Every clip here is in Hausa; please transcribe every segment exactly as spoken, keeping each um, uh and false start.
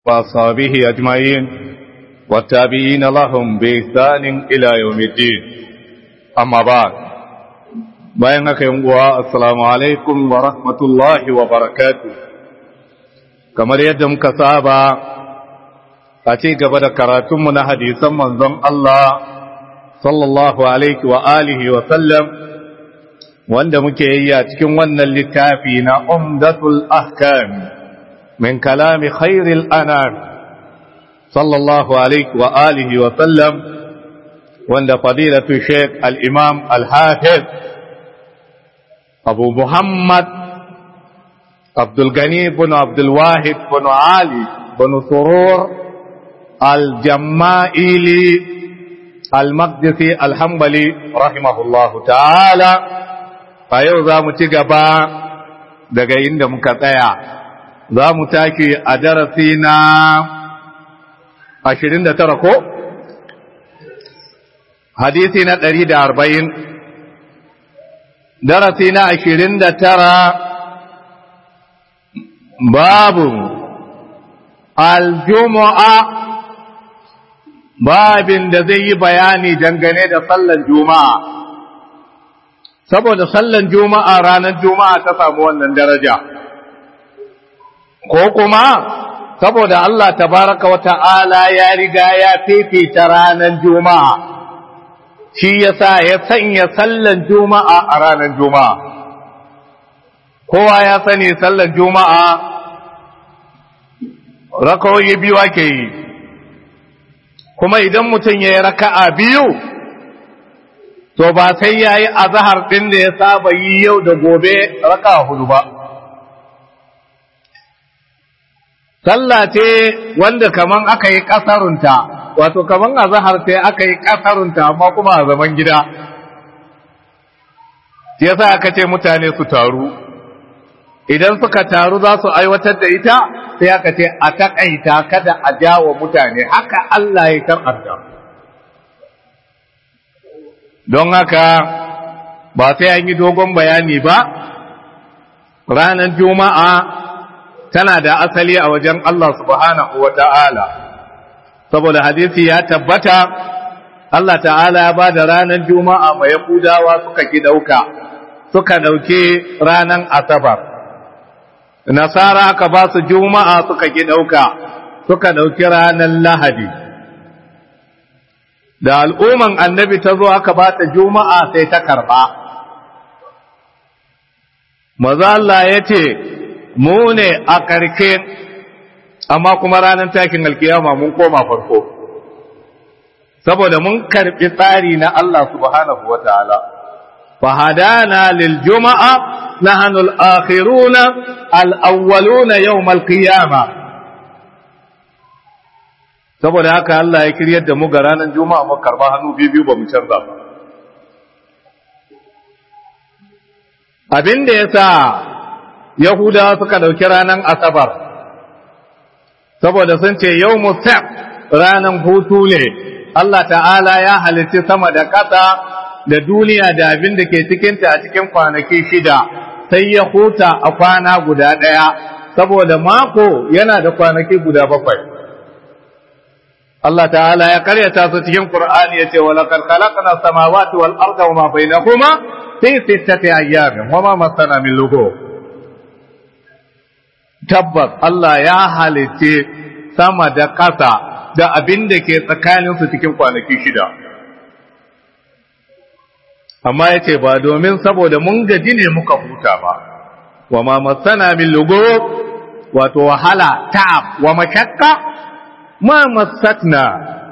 وأصحابه أجمعين والتابعين لهم بإحسان إلى يوم الدين أما بعد بينك يوم السلام عليكم ورحمة الله وبركاته كما يدم كسابا أتيك بدا كراتم من حديثا منظم الله صلى الله عليه وآله وسلم wanda muke yi a cikin wannan littafi na Umdatul Ahkam min kalami khairil anam sallallahu alaihi wa alihi wa sallam wanda fadilatu Sheikh al-Imam al-Hafiz Abu Muhammad Abdul Ghani ibn Abdul Wahid ibn Ali ibn Surur al-Jamma'ili al-Maqdisi al-Hanbali rahimahullahu ta'ala a yau za mu ci gaba daga inda muka tsaya za mu taki a darasi na ashirin da tara ko? hadisi na ɗari da arba'in darasi na ashirin da tara babu aljumu'a babin da zai yi bayani dangane da sallan juma'a saboda sallan juma'a ranar juma'a ta samu wannan daraja ko kuma saboda Allah tabaraka wa ta'ala ya riga ya fifita ranar juma'a shi yasa ya sanya sallan juma'a a ranar juma'a kowa ya sani sallan juma'a rakawoyi biyu ake yi kuma idan mutum ya yi raka'a biyu to ba sai ya yi azahar ɗin da ya saba yi yau da gobe raka hudu ba. Sallah ce wanda kaman aka yi ƙasarunta, wato kaman azahar ce aka yi ƙasarunta amma kuma a zaman gida. Shi yasa aka ce mutane su taru, idan suka taru za su aiwatar da ita sai aka ce a taƙaita kada a jawo mutane, haka Allah ya karɓarta. don haka ba sai an yi dogon bayani ba ranar juma'a tana da asali a wajen Allah subhanahu wa ta'ala saboda hadisi ya tabbata Allah ta'ala ya ba da ranar juma'a mai yahudawa suka ki dauka suka dauke ranar asabar nasara aka ba su juma'a suka ki dauka suka dauki ranar lahadi da al'umman annabi ta zo aka ba ta juma'a sai ta karɓa. Maza Allah ya ce, mu ne a ƙarke, amma kuma ranar takin alkiyama mun koma farko, saboda mun karɓi tsari na Allah subhanahu wa ta'ala. Fahadana lil juma'a na hannun akhiruna al'awwaluna yau malkiyama. saboda haka Allah ya kiryar da mu ga ranar juma'a mu karba hannu biyu ba mu canza ba abin da yasa yahudawa suka dauki ranar asabar saboda sun ce yawmus sabt ranar hutu ne Allah ta'ala ya halicci sama da ƙasa da duniya da abin da ke cikinta a cikin kwanaki shida sai ya huta a kwana guda ɗaya saboda mako yana da kwanaki guda bakwai Allah ta'ala ya karyata su cikin Qur'ani yace wa laqad khalaqna samawati wal arda wama bainahuma fi sittati ayyamin wama masana min lughub tabbas Allah ya halice sama da ƙasa da abin da ke tsakanin su cikin kwanaki shida amma yace ba domin saboda mun gaji ne muka huta ba wama masana min lughub wato wahala ta'ab wa mashaqqa ma masatna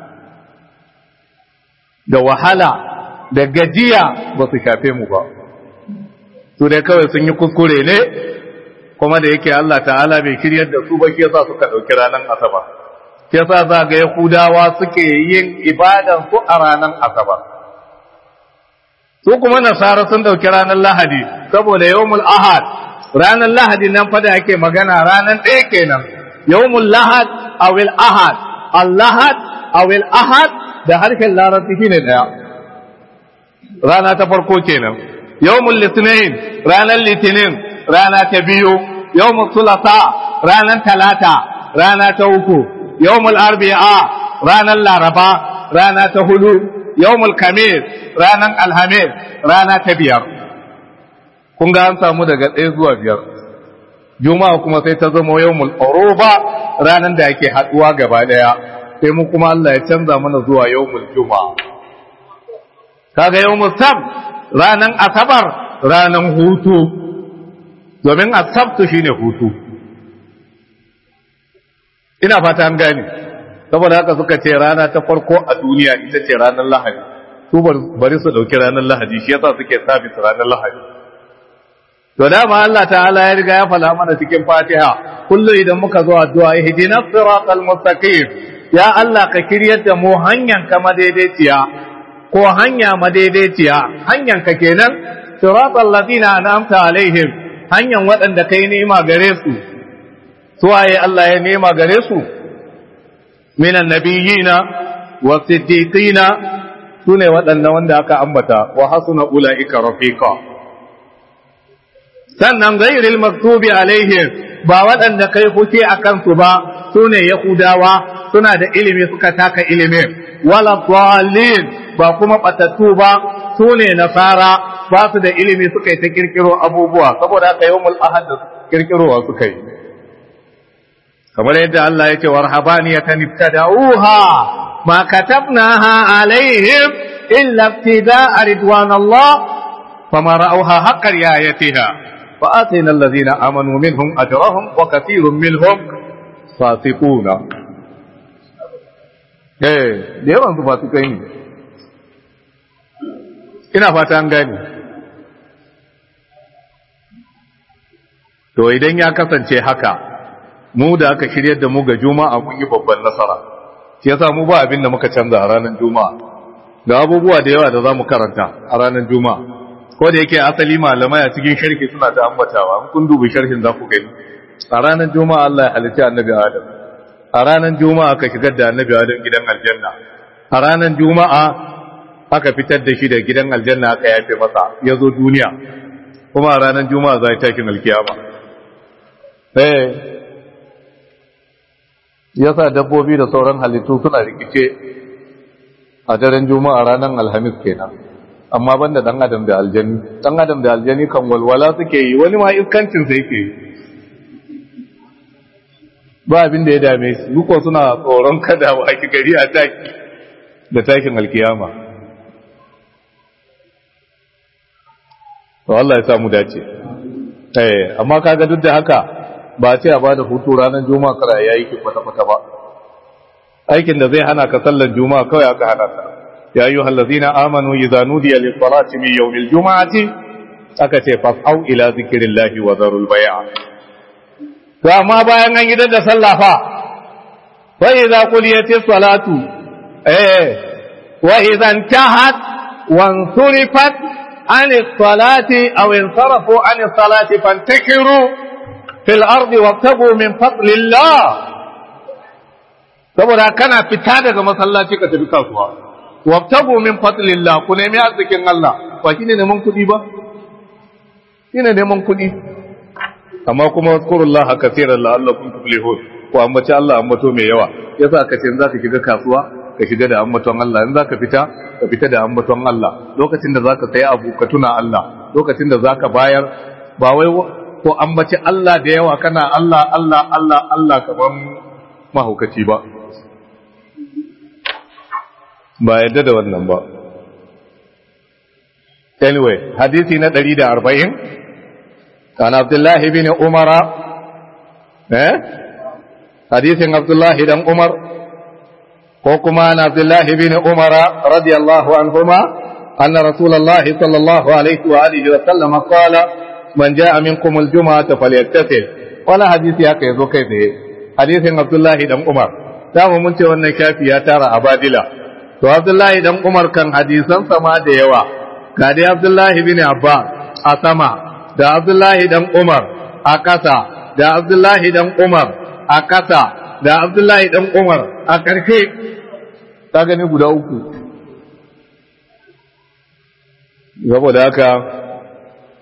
da wahala da gajiya ba su shafe mu ba su dai kawai sun yi kuskure ne kuma da yake Allah ta'ala bai kiryar da su ba shi yasa suka dauki ranar asabar shi yasa za ga yahudawa suke yin ibadan su a ranar asabar su kuma nasara sun dauki ranar lahadi saboda yawmul ahad ranar lahadi nan fa da ake magana ranar ɗaya kenan yawmul lahad awil ahad al-lahad awil ahad da harshen larabci shine daya rana ta farko kenan yawmul litinin ranar litinin rana ta biyu yawmul thulatha ranar talata rana ta uku yawmul arbi'a ranar laraba rana ta hudu yawmul kamis ranar alhamis rana ta biyar kun ga an samu daga ɗaya zuwa biyar juma'a kuma sai ta zama yawmul uruba ranar da ake haduwa gaba daya sai mu kuma Allah ya canza mana zuwa yawmul juma'a kaga yawmul sabt ranar asabar ranar hutu domin asabtu shine hutu ina fata an gane saboda haka suka ce rana ta farko a duniya ita ce ranar lahadi su bari su dauki ranar lahadi shi yasa suke sabis ranar lahadi to dama Allah ta'ala ya riga ya fala mana cikin Fatiha kullu idan muka zo addu'a ihdinas siratal mustaqim ya Allah ka kiryar da mu hanyar ka madaidaiciya ko hanya madaidaiciya hanyar ka kenan siratal ladina an'amta alaihim hanyar waɗanda kai ni'ima gare su suwaye Allah ya ni'ima gare su minan nabiyina wa siddiqina sune waɗanda wanda aka ambata wa hasuna ulaika rafiqa sannan gairil maktubi alaihim ba waɗanda kai kuke akan su ba sune yahudawa suna da ilimi suka taka ilimin wala dhalin ba kuma batattu ba sune nasara ba su da ilimi suka yi ta kirkiro abubuwa saboda haka yawmul ahad kirkirowa suka yi kamar yadda Allah ya ce warhabaniyatan ibtada'uha ma katabnaha alaihim illa ibtida'a ridwanallah fama ra'awha haqqa riayatiha fa atina alladhina amanu minhum ajrahum wa kathirun minhum fasiquna eh da yawan su fasikai ne ina fata an gani to idan ya kasance haka mu da aka shiryar da mu ga juma'a mun yi babban nasara shi yasa mu ba abin da muka canza a ranar juma'a ga abubuwa da yawa da zamu karanta a ranar juma'a ko da yake asali malamai a cikin sharhi suna da ambatawa kun dubi sharhin za ku gani a ranar juma'a Allah ya halitta annabi Adam a ranar juma'a aka shigar da annabi Adam gidan aljanna a ranar juma'a aka fitar da shi da gidan aljanna aka yafe masa ya zo duniya kuma a ranar juma'a za ta tashi alkiyama eh yasa dabbobi da sauran halittu suna rikice a daren juma'a ranar alhamis kenan amma banda dan adam da aljani dan adam da aljani kan walwala suke yi wani ma iskancin sa yake yi ba abin da ya dame su duko suna tsoron kada wa ki gari a taki da takin alkiyama to Allah ya samu dace eh amma kaga duk da haka ba ce a bada hutu ranar juma'a kara yayi ki kwata kwata ba aikin da zai hana ka sallar juma'a kawai aka hana ka ya ayyuhal ladzina amanu idza nudiya lis salati min yawmil juma'ati aka ce fas'au ila zikrillahi wa zarul bai'a to amma bayan an gidan da sallah fa fa idza quliyatis salatu eh wa idza intahat wa surifat an as-salati aw insarafu an as-salati fantakiru fil ardi wabtagu min fadlillah saboda kana fita daga masallaci ka tafi kasuwa wabtagu min fadlillah ku nemi arzikin Allah ba shine neman kudi ba shine neman kudi amma kuma wazkurullaha kaseeran la'allakum tuflihun ko ambaci Allah ambato mai yawa yasa ka ce in zaka shiga kasuwa ka shiga da ambaton Allah in zaka fita ka fita da ambaton Allah lokacin da zaka sayi abu ka tuna Allah lokacin da zaka bayar ba wai ko ambaci Allah da yawa kana Allah Allah Allah Allah kaman mahaukaci ba ba yadda da wannan ba anyway hadisi na ɗari da arba'in kan Abdullah ibn Umar eh hadisin Abdullah dan Umar ko kuma an Abdullah ibn Umar radiyallahu anhuma anna Rasulullah sallallahu alaihi wa alihi wa sallam qala man jaa minkum al-jum'ata falyattasil wala hadisi haka yazo kai tsaye hadisin Abdullah dan Umar da mun ce wannan kafi ya tara abadila to Abdullah dan Umar kan hadisan sama da yawa ga dai Abdullah ibn Abbas a sama da Abdullah dan Umar a kasa da Abdullah dan Umar a kasa da Abdullah dan Umar a karfe ka gani guda uku saboda haka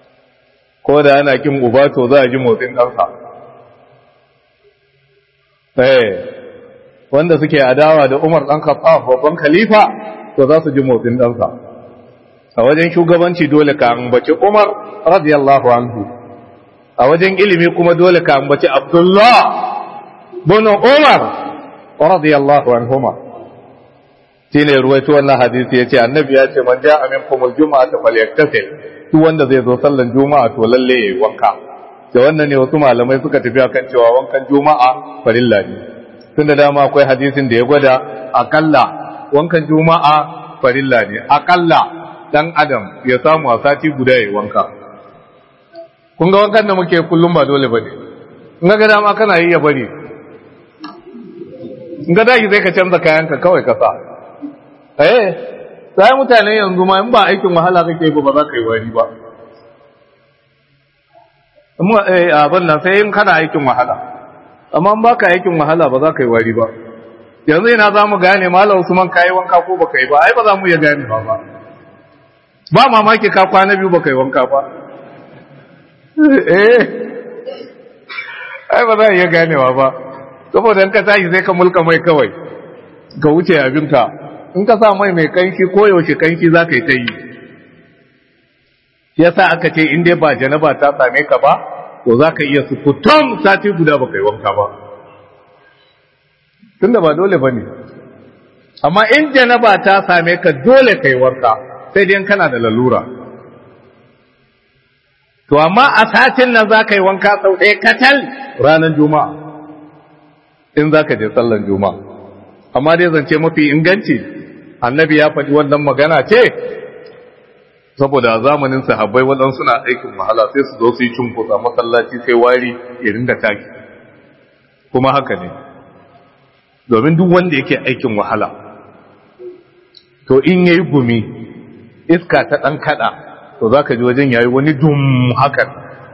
ko da ana kin uba to za a ji motsin ɗansa eh wanda suke adawa da Umar dan Khattab babban khalifa to za su ji motsin ɗansa a wajen shugabanci dole ka ambaci Umar radiyallahu anhu a wajen ilimi kuma dole ka ambaci Abdullah bin Umar radiyallahu anhuma shine ruwaito wannan hadisi yace annabi ya ce man ja'a minkum al-jum'ata falyaghtasil duk wanda zai zo sallan juma'a to lalle yayi wanka da wannan ne wasu malamai suka tafi akan cewa wankan juma'a farilla ne tunda dama akwai hadisin da ya gwada akalla wankan juma'a farilla ne akalla dan adam ya samu a sati guda yayi wanka kun ga wankan da muke kullum ba dole bane in ga dama kana yi ya bari in ga dai sai ka canza kayanka kawai ka sa eh sai mutane yanzu ma in ba aikin wahala kake ba ba za ka yi wari ba amma eh abin nan sai in kana aikin wahala amma in baka aikin wahala ba za ka yi wari ba yanzu ina za mu gane malam Usman kai wanka ko baka yi ba ai ba za mu iya gane ba ba ba mamaki ka kwana biyu baka yi wanka ba eh ai ba za a iya ganewa ba saboda in ka tashi sai ka mulka mai kawai ka wuce abinka in ka sa mai mai kanki ko yaushe kanki za ka yi ta yi yasa aka ce in dai ba janaba ta same ka ba to za ka iya sukutum sati guda ba ka yi wanka ba tunda ba dole ba ne amma in janaba ta same ka dole ka yi wanka sai dai kana da lalura to amma a satin nan za ka yi wanka sau ɗaya katal ranar juma'a in za ka je sallan juma'a amma dai zance mafi inganci annabi ya faɗi wannan magana ce saboda a zamanin sahabbai waɗansu suna aikin wahala sai su zo su yi cunkusa masallaci sai wari irin da taki kuma haka ne domin duk wanda yake aikin wahala to in yayi gumi iska ta ɗan kaɗa to za ka ji wajen yayi wani dum hakan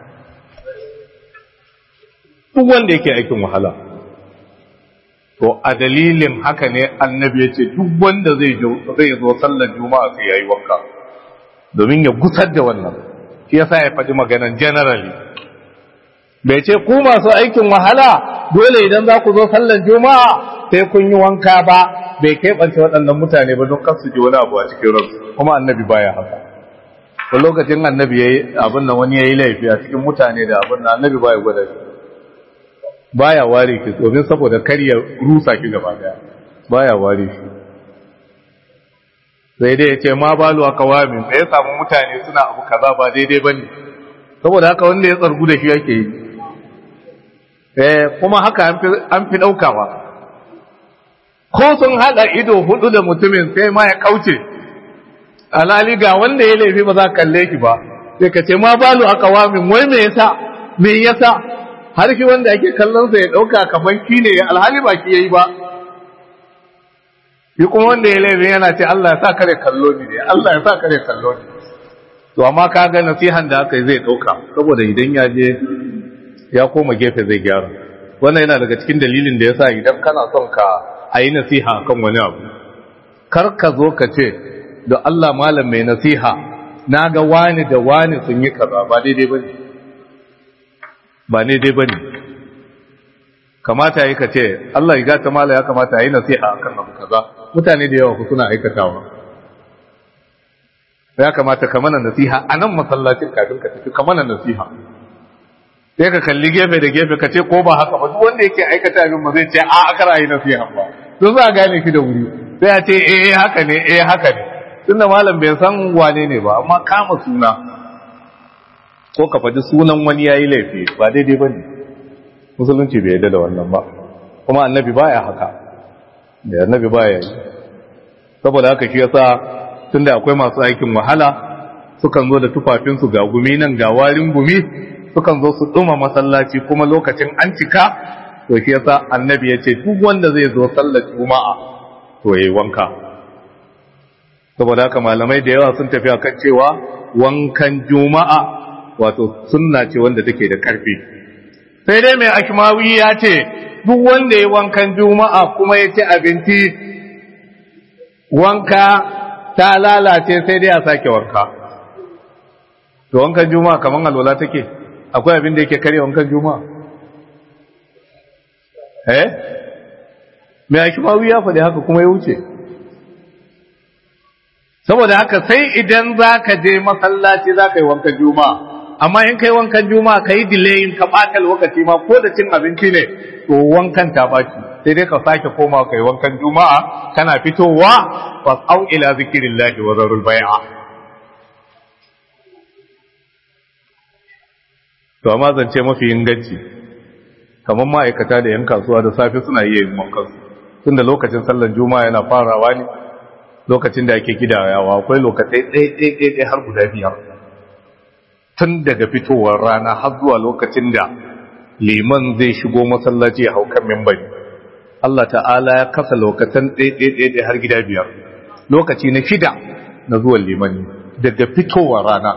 duk wanda yake aikin wahala to a dalilin haka ne annabi ya ce duk wanda zai zo sallar juma'a sai yayi wanka domin ya gusar da wannan shi yasa ya faɗi maganan generally bai ce ku masu aikin wahala dole idan za ku zo sallar juma'a sai kun yi wanka ba bai keɓance waɗannan mutane ba don kar su ji wani abu a cikin ransu kuma annabi baya haka to lokacin annabi yayi abin nan wani yayi laifi a cikin mutane da abin nan annabi baya gwada shi baya ware shi domin saboda kar ya rusa ki gaba daya baya ware shi sai dai ya ce ma balu aka wami da ya samu mutane suna abu kaza ba daidai bane saboda haka wanda ya tsargu da shi yake yi eh kuma haka an fi an fi daukawa ko sun hada ido hudu da mutumin sai ma ya kauce alali ga wanda ya laifi ba za ka kalle ki ba sai ka ce ma balu aka wami wai me yasa me yasa har ki wanda ake kallon sa ya dauka kaman ki ne alhali ba ki yayi ba shi kuma wanda ya laifin yana ce Allah ya sa kare kallo ni ne Allah ya sa kare kallo ni to amma ka ga nasihan da aka yi zai dauka saboda idan ya je ya koma gefe zai gyara wannan yana daga cikin dalilin da yasa idan kana son ka ayi nasiha kan wani abu kar ka zo ka ce da Allah malam mai nasiha naga wani da wani sun yi kaza ba daidai bane ba daidai bane kamata yi ka ce Allah ya gata mala ya kamata yi nasiha akan abu kaza mutane da yawa ku suna aikatawa ya kamata ka mana nasiha a nan masallacin kafin ka tafi ka mana nasiha sai ka kalli gefe da gefe ka ce ko ba haka ba duk wanda yake aikata abin ba zai ce a aka rayu nasiha ba to za a gane ki da wuri sai a ce eh haka ne eh haka ne tunda malam bai san wane ne ba amma kama suna ko ka faɗi sunan wani yayi laifi ba daidai bane musulunci bai yarda da wannan ba kuma annabi baya haka da annabi baya yi saboda haka shi yasa tunda akwai masu aikin wahala sukan zo da tufafinsu ga gumi nan ga warin gumi sukan zo su duma masallaci kuma lokacin an cika to shi yasa annabi ya ce duk wanda zai zo sallar juma'a to yayi wanka saboda haka malamai da yawa sun tafi akan cewa wankan juma'a wato sunna ce wanda take da karfi sai dai mai ashmawi ya ce duk wanda ya wankan juma'a kuma ya ci abinci wanka ta lalace sai dai a sake wanka to wankan juma'a kaman alwala take akwai abin da yake kare wankan juma'a eh me ake mawi ya faɗi haka kuma ya wuce. Saboda haka sai idan za ka je masallaci za ka yi wankan juma'a, amma in kai wankan juma'a ka yi dilayin ka ɓata lokaci ma ko da cin abinci ne to wankan ta baki, sai dai ka sake koma ka yi wankan juma'a kana fitowa fas'au ila zikirillahi wa zarul bai'a. To amma zance mafi inganci kamar ma'aikata da yan kasuwa da safe suna iya yin wankan su, tunda lokacin sallar juma'a yana farawa ne lokacin da ake gidayawa, akwai lokacai ɗaya har guda biyar tun daga fitowar rana har zuwa lokacin da liman zai shigo masallaci ya hau kan mimbari. Allah ta'ala ya kasa lokacin ɗaya har gida biyar. Lokaci na shida na zuwan liman daga fitowar rana,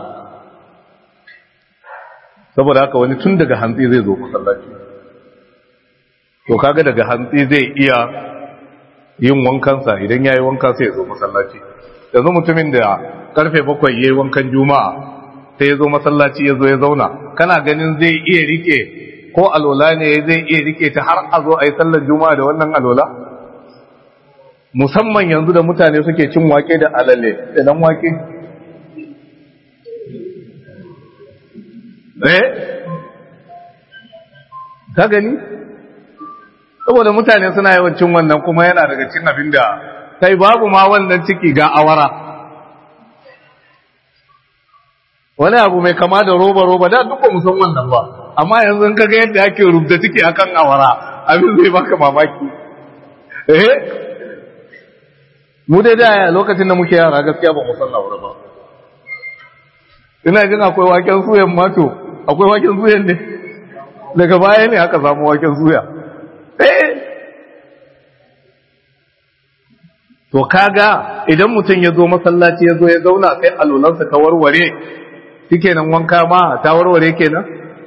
saboda haka wani tun daga hantsi zai zo masallaci, to kaga daga hantsi zai iya yin wankansa, idan ya yi wanka sai ya zo masallaci. yanzu mutumin da karfe bakwai ya yi wankan juma'a sai ya zo masallaci ya zo ya zauna, kana ganin zai iya rike ko alola ne zai iya rike ta har a zo a yi sallar juma'a da wannan alola? Musamman yanzu da mutane suke cin wake da alale da dan wake. Eh? Ka gani? Saboda mutane suna yawan cin wannan kuma yana daga cin abin da kai babu ma wannan ciki ga awara. Wani abu mai kama da roba-roba da duk ba mu san wannan ba, amma yanzu in kaga yadda ake rubuta ciki akan awara abin zai baka mamaki. Eh? Mu dai da lokacin da muke yara gaskiya ba mu san awara ba. Ina jin akwai waken suyan mato, akwai waken suyan ne. Daga baya ne aka samu waken suya. Eh. To kaga idan mutum ya zo masallaci ya zo ya zauna sai alulansa ta warware, shikenan wanka ma ta warware kenan.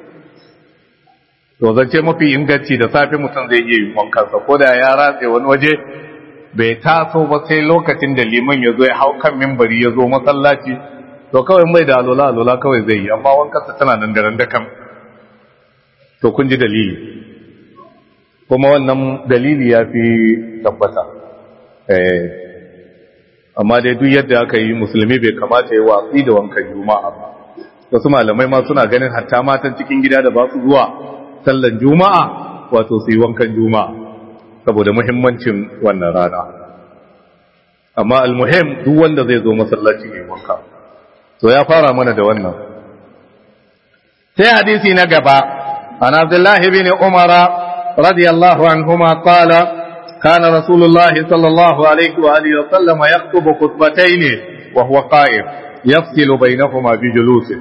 To zance mafi inganci da safe mutum zai iya yin wankansa, ko da ya ratse wani waje bai taso ba sai lokacin da liman ya zo ya hau kan mimbari ya zo masallaci, to kawai mai da alola alola kawai zai yi, amma wankansa tana nan da da kan. To kun ji dalili, kuma wannan dalili ya fi tabbata. Eh, amma dai duk yadda aka yi musulmi bai kamata ya watsi da wankan juma'a ba. Wasu malamai ma suna ganin hatta matan cikin gida da ba su zuwa sallan juma'a wato su yi wankan juma'a saboda muhimmancin wannan rana. Amma almuhim duk wanda zai zo masallaci ne wanka. To ya fara mana da wannan. Sai hadisi na gaba, an Abdullah ibn Umar radiyallahu anhuma qala كان رسول الله صلى الله عليه وآله وسلم يخطب خطبتين وهو قائم يفصل بينهما بجلوسه.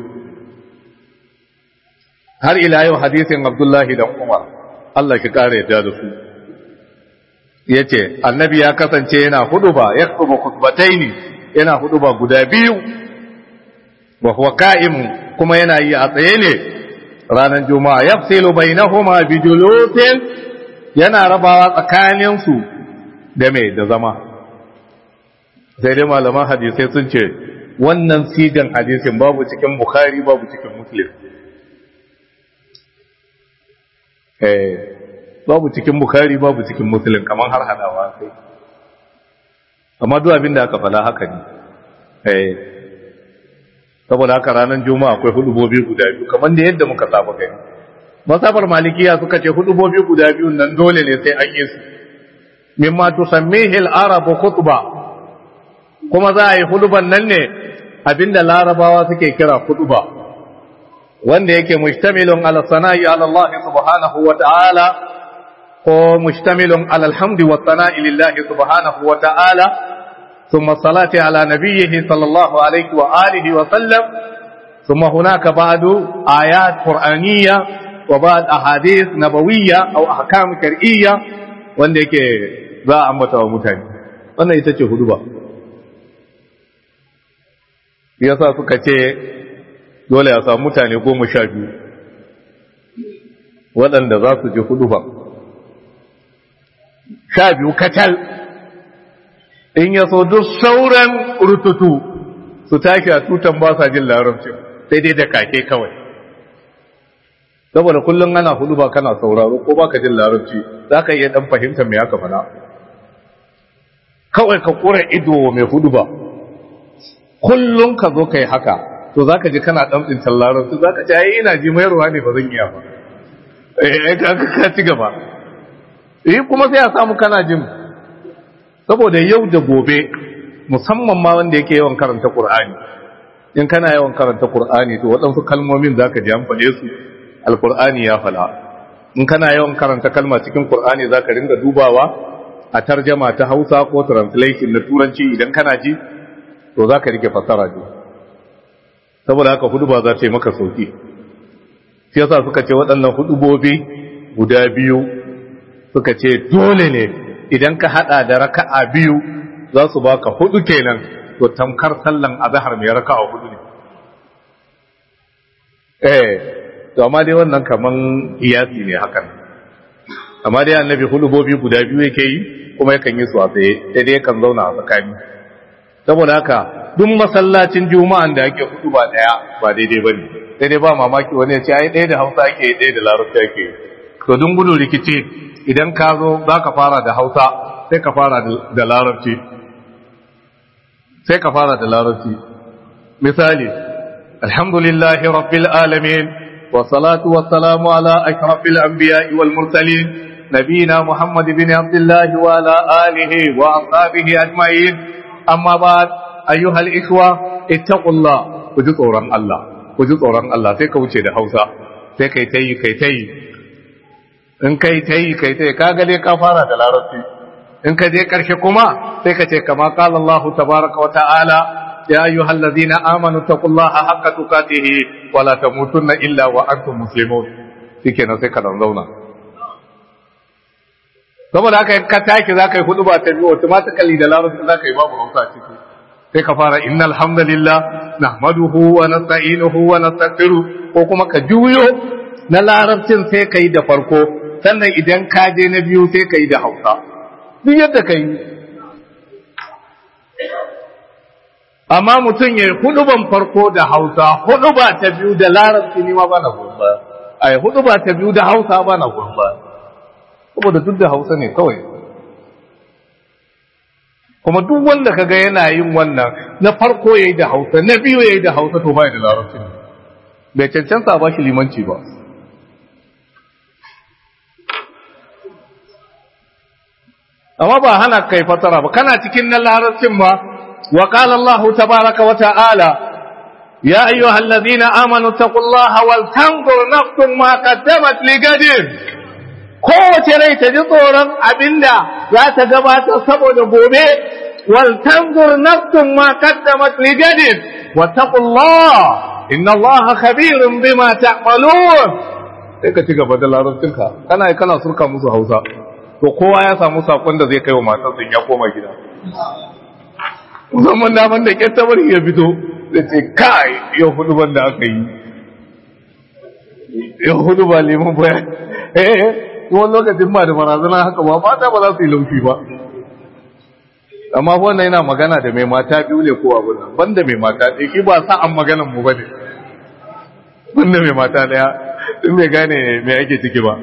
هل إلى أي حديث عبد الله بن عمر الله كقارئ جالسه yace annabi ya kasance yana huduba yaktubu khutbataini, yana huduba guda biyu, wa huwa qa'im, kuma yana yi a tsaye ne ranar juma'a, yafsilu bainahuma bijulusin, yana rabawa tsakaninsu da mai da zama. Sai dai malaman hadisai sun ce wannan sigan hadisin babu cikin Bukhari babu cikin Muslim. Eh, babu cikin Bukhari babu cikin Muslim, kamar har hadawa sai. Amma duk abin da aka fala haka ne. Eh, saboda haka ranar Juma'a akwai hudubobi guda biyu kamar da yadda muka saba kai. Masabar malikiya suka ce hudubobi guda biyun nan dole ne sai an yi su, mimma tusammihi al-arabu khutba, kuma za a yi huduban nan ne abinda larabawa suke kira khutba, wanda yake mustamilun ala sana'i ala Allah subhanahu wa ta'ala, ko mustamilun ala alhamdi wa sana'i lillahi subhanahu wa ta'ala, thumma salati ala nabiyhi sallallahu alaihi wa alihi wa sallam, thumma hunaka ba'du ayat qur'aniyya وبعد أحاديث نبوية أو أحكام شرعية wanda yake za a ambata wa mutane. Wannan ita ce huduba. Yasa suka ce dole a samu mutane goma sha biyu waɗanda za su ji huduba. Sha biyu kacal, in ya so duk sauran rututu su tashi a tutan ba sa jin larabci, sai dai da kake kawai. saboda kullum ana hudu ba kana sauraro ko baka jin larabci zaka iya dan fahimta me aka faɗa kawai ka kura ido mai hudu ba kullum ka zo kai haka to zaka ji kana dan tsintan larabci zaka ce ai ina ji mayarwa ne ba zan iya ba eh ka ka ci gaba eh kuma sai a samu kana jin saboda yau da gobe musamman ma wanda yake yawan karanta Qur'ani in kana yawan karanta Qur'ani to waɗansu kalmomin zaka ji an faɗe su Al-Qur'ani ya fala in kana yawan karanta kalma cikin Qur'ani zaka ringa dubawa a tarjama ta Hausa ko translation na Turanci idan kana ji to zaka rike fasara ji saboda haka huduba za ta yi maka sauki shi yasa suka ce waɗannan hudubobi guda biyu suka ce dole ne idan ka hada da raka'a biyu za su baka hudu kenan to tamkar sallan azhar mai raka'a hudu ne eh to amma dai wannan kaman iyasi ne hakan amma dai annabi hudubobi guda biyu yake yi kuma yakan yi su a tsaye sai dai yakan zauna a tsakani saboda haka duk masallacin juma'an da ake huduba daya ba daidai bane sai dai ba mamaki wani ya ce ai ɗaya da Hausa ake yi ɗaya da Larabci ake yi to dun gudu rikici idan ka zo za ka fara da Hausa sai ka fara da Larabci sai ka fara da Larabci misali alhamdulillahi rabbil alamin wa salatu wa salamu ala ashrafil anbiya'i wal mursalin nabiyina muhammad ibn abdullah wa ala alihi wa ashabihi ajma'in amma ba'd ayyuhal ikhwa ittaqullah ku ji tsoron Allah ku ji tsoron Allah sai ka wuce da Hausa sai kai tayi kai tayi in kai tayi kai tayi kaga dai ka fara da Larabci in ka je karshe kuma sai ka ce kama qala Allah tabaaraka wa ta'ala ya ayyuhallazina amanu taqullaha haqqa tuqatih wa la tamutunna illa wa antum muslimun shikenan sai ka dan zauna saboda haka in ka taki zaka yi hudu ba ta biyu automatically da Larabci zaka yi babu Hausa ciki sai ka fara innal hamdalillah nahmaduhu wa nasta'inuhu wa nastaghfiruh ko kuma ka juyo na Larabcin sai kai da farko sannan idan ka je na biyu sai kai da Hausa duk yadda kai amma mutum ya huduban farko da Hausa huduba ta biyu da Larabci ne ma bana gurba ai huduba ta biyu da Hausa bana gurba saboda duk da Hausa ne kawai kuma duk wanda kaga yana yin wannan na farko yayi da Hausa na biyu yayi da Hausa to bai da Larabci ne bai cancanta ba shi limanci ba amma ba hana kai fasara ba kana cikin na Larabcin ma wa qala Allah tabaaraka wa ta'ala ya ayyuhallazina amanu taqullaha wal tanzur nafsun ma qaddamat ligadin kowace rai ta ji tsoron abinda za ta gabata saboda gobe wal tanzur nafsun ma qaddamat ligadin wattaqullaha inna Allaha khabirun bima ta'malun sai ka ci gaba da larabcinka kana kana surka musu Hausa to kowa ya samu sakon da zai kai wa matarsa ya koma gida zaman da man da kyattabar ya fito da ce kai yau hudu ban da aka yi yau hudu ba liman bayan eh wani lokacin ba da barazana haka ba mata ba za su yi laushi ba amma wannan yana magana da mai mata biyu ne ko abin nan banda mai mata ɗaya ki ba sa an maganan mu bane banda mai mata ɗaya in bai gane me ake ciki ba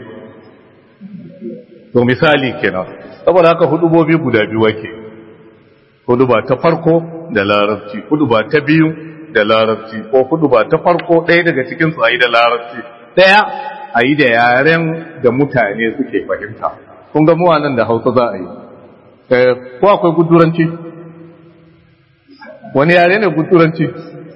to misali kenan saboda haka hudubobi guda biyu wake huduba ta farko da larabci huduba ta biyu da larabci ko huduba ta farko ɗaya daga cikin su ayi da larabci ɗaya ayi da yaren da mutane suke fahimta kun ga mu nan da Hausa za a yi ko akwai guduranci wani yare ne guduranci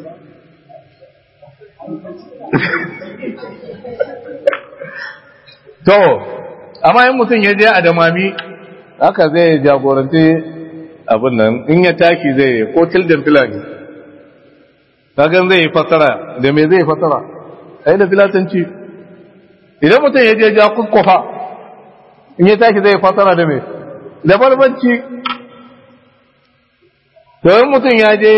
to amma yin mutum ya je a damami haka zai jagoranci abin nan in ya taki zai ko tilden filani kagan zai yi fasara da me zai fasara ai da filatanci idan mutum ya je ja kukkufa in ya taki zai fasara da me da barbanci to in mutum ya je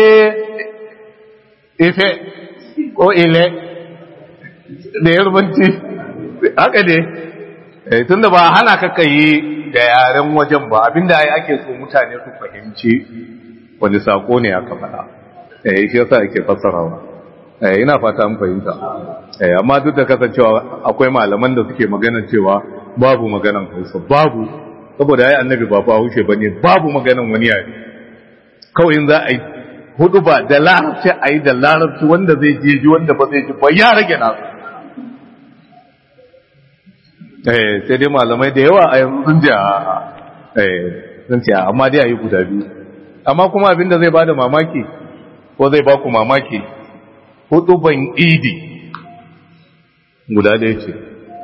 ife ko ile da yarbanci haka ne tun da ba hana ka yi da yaren wajen ba abinda ai ake so mutane su fahimci wani sako ne aka faɗa eh shi yasa ake fassarawa eh ina fata an fahimta eh amma duk da kasancewa akwai malaman da suke magana cewa babu maganan Hausa babu saboda ai annabi ba ba haushe bane babu maganan wani yare kawai in za a yi hudu ba da larabci a yi da larabci wanda zai je ji wanda ba zai ji ba ya rage na eh sai dai malamai da yawa a yanzu sun ji eh sun ce amma dai a yi guda biyu amma kuma abinda zai bada mamaki ko zai baku mamaki hudu ban idi guda ɗaya ce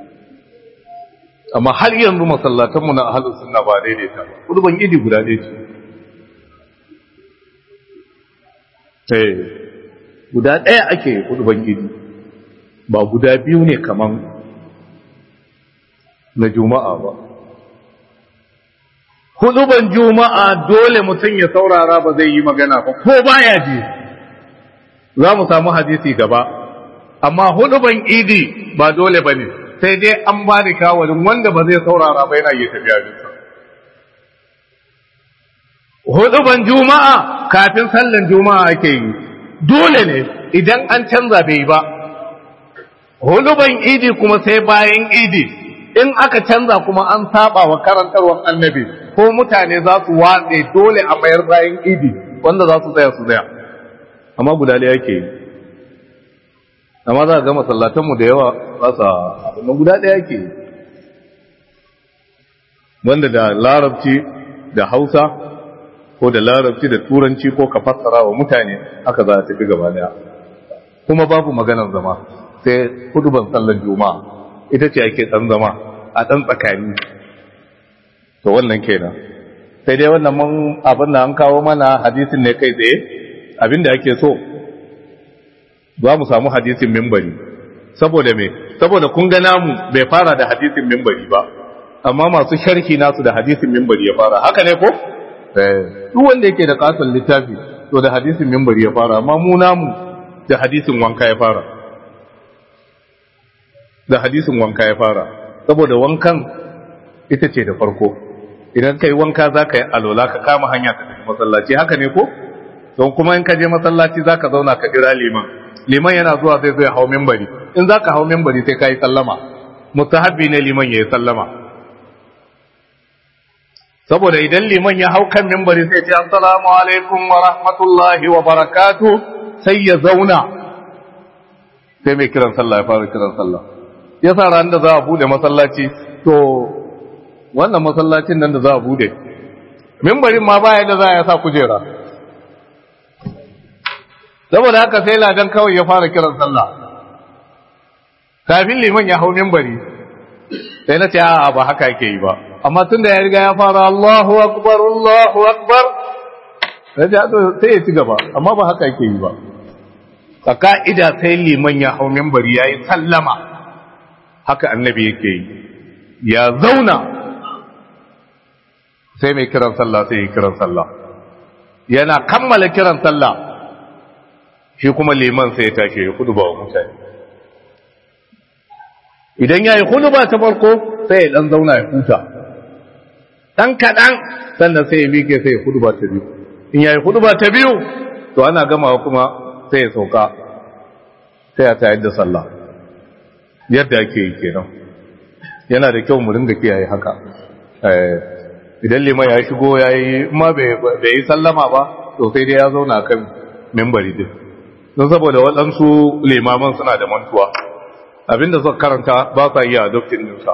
amma har yanzu masallatanmu na ahalus sunna ba daidaita ba hudu ban idi guda ɗaya ce eh guda ɗaya ake hudu ban idi ba guda biyu ne kaman na juma'a ba hudu ban juma'a dole mutum ya saurara ba zai yi magana ba ko baya ji za mu samu hadisi gaba amma hudu ban idi ba dole ba ne sai dai an ba da kawarin wanda ba zai saurara ba yana yi tafiya bisa hudu ban juma'a kafin sallan juma'a ake yi dole ne idan an canza bai ba hudu ban idi kuma sai bayan idi in aka canza kuma an saba wa karantarwar annabi ko mutane za su watse dole a mayar bayan idi wanda za su tsaya su tsaya amma guda ɗaya yake yi amma za a ga masallatanmu da yawa ba sa abin guda ɗaya yake yi wanda da larabci da hausa ko da larabci da turanci ko ka fassara wa mutane haka za a tafi gaba ɗaya kuma babu maganar zama sai huduban sallar juma'a ita ce ake ɗan zama a ɗan tsakani to wannan kenan sai dai wannan mun abin da an kawo mana hadisin ne kai tsaye abin da ake so za mu samu hadisin mimbari saboda me saboda kun ga namu bai fara da hadisin mimbari ba amma masu sharhi nasu da hadisin mimbari ya fara haka ne ko eh duk wanda yake da katon littafi to da hadisin mimbari ya fara amma mu namu da hadisin wanka ya fara da hadisin wanka ya fara saboda wankan ita ce da farko idan kai wanka za ka yi alola ka kama hanya ka tafi masallaci haka ne ko don kuma in ka je masallaci za ka zauna ka jira liman liman yana zuwa zai zo ya hau mimbari in za ka hau mimbari sai ka yi sallama mustahabbi ne liman ya yi sallama saboda idan liman ya hau kan mimbari sai ce assalamu alaikum wa rahmatullahi wa barakatuh sai ya zauna sai mai kiran sallah ya fara kiran sallah ya sa ran da za a bude masallaci to wannan masallacin nan da za a bude mimbarin ma baya da za a sa kujera saboda haka sai ladan kawai ya fara kiran sallah kafin liman ya hau mimbari sai na ce a'a ba haka yake yi ba amma tun da ya riga ya fara Allahu akbar Allahu akbar sai ya ci gaba amma ba haka yake yi ba a ka'ida sai liman ya hau mimbari ya yi sallama haka annabi yake yi ya zauna sai mai kiran sallah sai ya kiran sallah yana kammala kiran sallah shi kuma liman sai ya tashi ya hudu ba wa mutane idan ya yi hudu ba ta farko sai ya dan zauna ya huta dan kaɗan sannan sai ya miƙe sai ya hudu ba ta biyu in ya yi hudu ba ta biyu to ana gamawa kuma sai ya sauka sai ya tayar da sallah yadda ake yi kenan yana da kyau mu ringa kiyaye haka idan liman ya shigo ya yi ma bai yi sallama ba to sai dai ya zauna kan mimbari din don saboda waɗansu limaman suna da mantuwa abinda suka karanta ba sa iya adoptin dinsa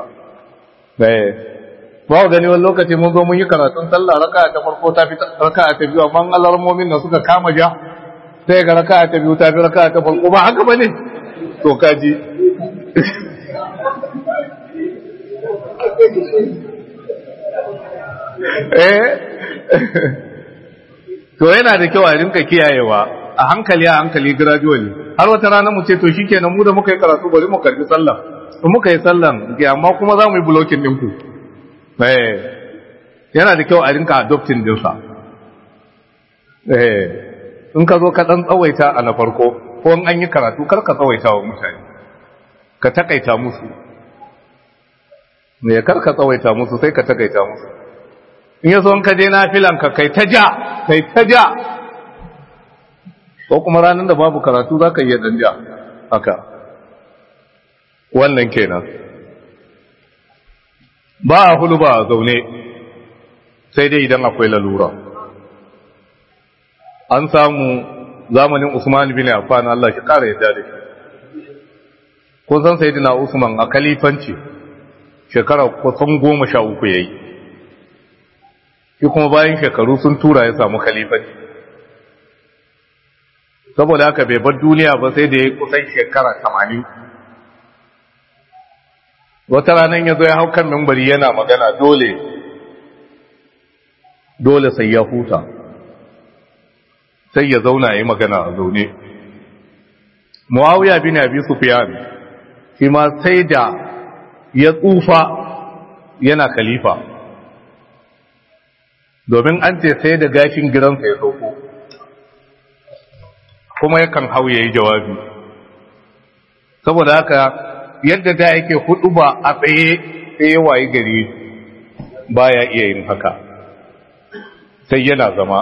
ba ku gani wani lokaci mun zo mun yi karatun sallah raka ta farko ta fi raka ta biyu amma alarmomin da suka kama ja sai ga raka ta biyu ta fi raka ta farko ba haka bane to kaji eh to yana da kyau a rinka kiyayewa a hankali a hankali gradually har wata rana mu ce to shikenan mu da muka yi karatu bari mu karbi sallah in muka yi sallan amma kuma za mu yi blocking din ku eh yana da kyau a rinka adopting din sa eh in ka zo ka dan tsawaita a na farko ko in an yi karatu kar ka tsawaita wa mutane ka takaita musu ne kar ka tsawaita musu sai ka takaita musu in yaso in ka je nafilan ka kai ta ja kai ta ja ko kuma ranar da babu karatu za ka iya danja haka wannan kenan. Ba a hudu ba a zaune sai dai idan akwai lalura. An samu zamanin Usman bin Affan Allah shi kara yadda da shi. Ko san sayyidina Usman a kalifanci shekara kusan goma sha uku yayi. Shi kuma bayan shekaru sun tura ya samu kalifanci. Saboda haka bai bar duniya ba sai da ya kusan shekara tamanin. Wata ranar ya zo ya hau kan mimbari yana magana dole dole sai ya huta sai ya zauna ya yi magana a zaune. Muawiya bin Abi Sufyan shi ma sai da ya tsufa yana khalifa, domin an ce sai da gashin gidansa ya sauko kuma yakan hau ya yi jawabi. Saboda haka yadda da yake hudu ba a tsaye sai ya wayi gari baya iya yin haka sai yana zama.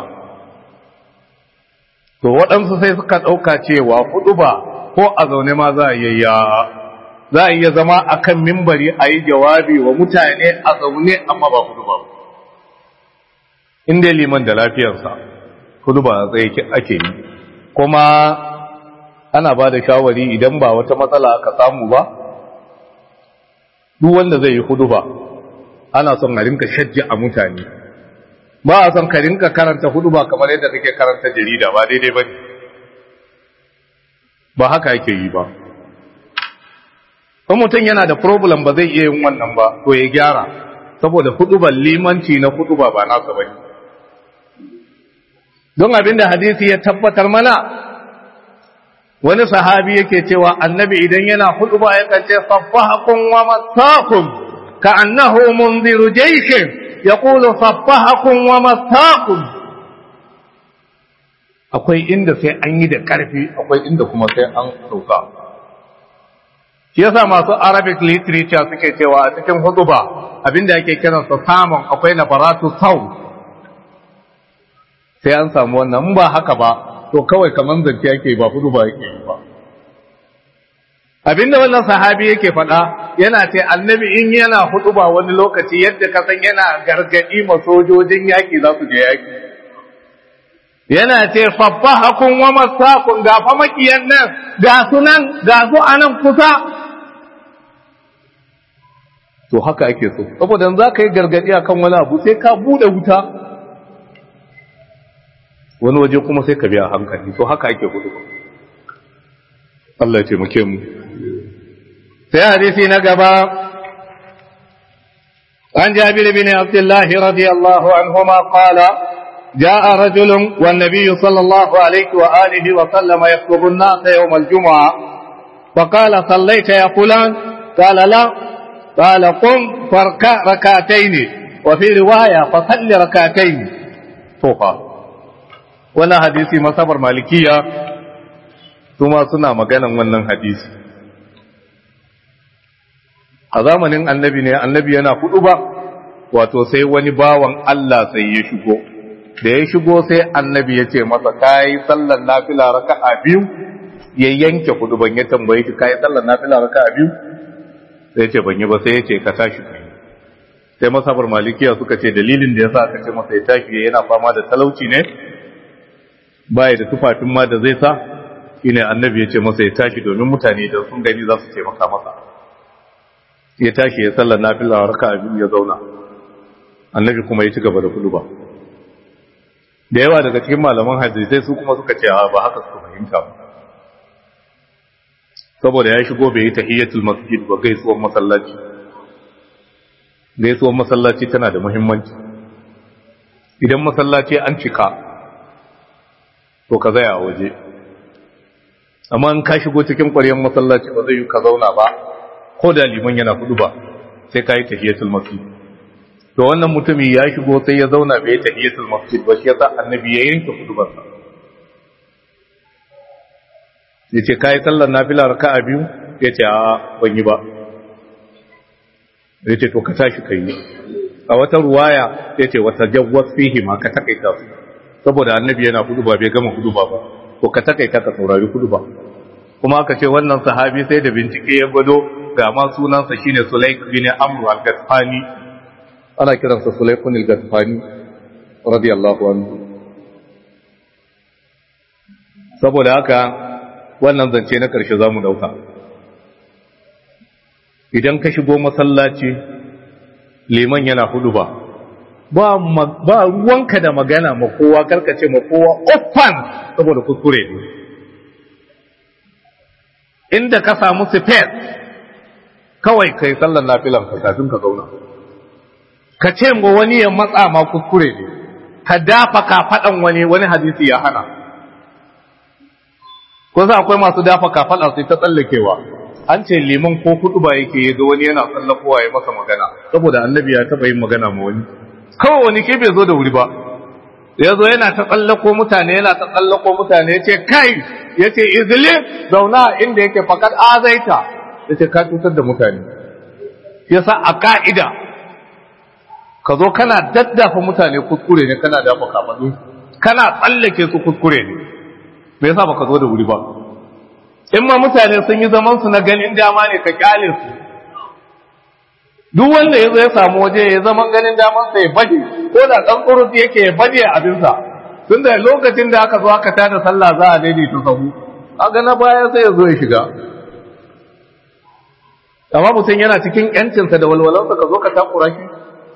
To waɗansu sai suka ɗauka cewa hudu ba ko a zaune ma za a iya za a iya zama a kan mimbari a yi jawabi wa mutane a zaune amma ba hudu ba. Inda liman da lafiyarsa hudu ba a tsaye ake yi, kuma ana ba da shawari idan ba wata matsala aka samu ba, duk wanda zai yi hudu ba ana son a rinka shajji a mutane. Ba a son ka rinka karanta hudu ba kamar yadda kake karanta jarida, ba daidai ba ne, ba haka yake yi ba. in mutum yana da problem ba zai iya yin wannan ba to ya gyara, saboda hudubar limanci na huduba ba nasa bane. Don abinda hadisi ya tabbatar mana, wani sahabi yake cewa annabi idan yana huduba ya kace saffahakum wa masakum ka annahu munziru jayshin yaqulu saffahakum wa masakum. Akwai inda sai an yi da karfi, akwai inda kuma sai an sauka. Shi yasa masu Arabic literature suke cewa a cikin huduba abinda yake kiransa samun akwai nabaratu sau, sai an samu wannan. Ba haka ba to kawai kaman zance yake ba huduba yake yi ba. Abinda wannan sahabi yake faɗa yana ce annabi in yana huduba wani lokaci yadda ka san yana gargadi ma sojojin yaki za su je yaki, yana ce faffahakun wa masakun, ga fa makiyan nan ga su nan ga su anan kusa. To haka ake so, saboda za ka yi gargadi akan wani abu sai ka bude wuta, wani waje kuma sai ka biya hankali. To haka ake gudu. Allah ya taimake mu. Sai hadisi na gaba, an Jabir bin Abdullah radiyallahu anhuma qala جاء رجل والنبي صلى الله عليه وآله وسلم يخطب الناس يوم الجمعة فقال صليت يا فلان؟ قال لا. قال قم فاركع ركعتين وفي رواية فصل ركعتين. توقع وانا حديثي مصبر مالكية ثم سنة مغانا وانا حديثي أزامن النبي النبي أنا خطبة wato sai wani bawan Allah sai ya shigo. Da ya shigo sai annabi ya ce masa kai sallar nafila raka'a biyu, ya yanke huduban ya tambaye shi kai sallar nafila raka'a biyu, sai ce ban yi ba, sai ya ce ka tashi kai. Sai masabar malikiya suka ce dalilin da yasa aka ce masa ya tashi yana fama da talauci ne, baya da tufafin ma da zai sa, shine annabi ya ce masa ya tashi domin mutane da sun gani za su taimaka masa. Ya tashi ya sallar nafila raka'a biyu ya zauna, annabi kuma ya ci gaba da huduba. Da yawa daga cikin malaman hadisai su kuma suka ce ba haka suka fahimta ba, saboda ya shigo bai yi tahiyatul masjid ba, gaisuwar masallaci. Gaisuwar masallaci tana da muhimmanci. Idan masallaci an cika to ka zaya a waje, amma in ka shigo cikin ƙwaryar masallaci ba zai yi ka zauna ba, ko da liman yana hudu ba sai ka yi tahiyatul masjid. To wannan mutumi ya shigo sai ya zauna bai tahiyatul masjid ba, shi yasa annabi ya yanke hudubar sa. Yace kai sallar nafila raka'a biyu? Yace a ban yi ba. Yace to ka tashi kai. A wata ruwaya yace wata jawwaz fihi ma ka takaita su, saboda annabi yana huduba bai gama huduba ba. to ka takaita ka saurari huduba. Kuma aka ce wannan sahabi sai da bincike ya gwado ga ma sunansa shine Sulaik bin Amr al-Gatfani, ana kiransa Sulaik bin al-Gatfani radiyallahu anhu. Saboda haka wannan zance na karshe zamu dauka. Idan ka shigo masallaci liman yana huduba, ba ba ruwanka da magana ma kowa, karkace ma kowa open saboda kuskure ne. Inda ka samu space kawai kai sallar nafilan ka kafin ka zauna, ka ce ma wani ya matsa ma kuskure ne, ka dafa kafadan wani wani hadisi ya hana. Ko za akwai masu dafa kafada sai ta tsallakewa, an ce liman ko kudu ba yake ya ga wani yana tsallakowa ya masa magana, saboda annabi ya taba yin magana ma wani, kawai wani ke bai zo da wuri ba, ya zo yana ta tsallako mutane yana ta tsallako mutane ya ce kai, ya ce izili zauna inda yake fakar azaita, ya ce ka cutar da mutane. Ya sa a ka'ida ka zo kana daddafa mutane kuskure ne, kana dafa kafadu, kana tsallake su kuskure ne, me yasa baka zo da wuri ba? In ma mutane sun yi zaman su na ganin dama ne ka kyale su, duk wanda ya zo ya samu waje ya zaman ganin daman sa ya baje, ko da dan tsurut yake ya baje abinsa, tunda lokacin da aka zo aka tada sallah za a daidaita sahu, kaga na baya sai ya zo ya shiga. Amma mutum yana cikin yancinsa da walwalansa ka zo ka takura shi,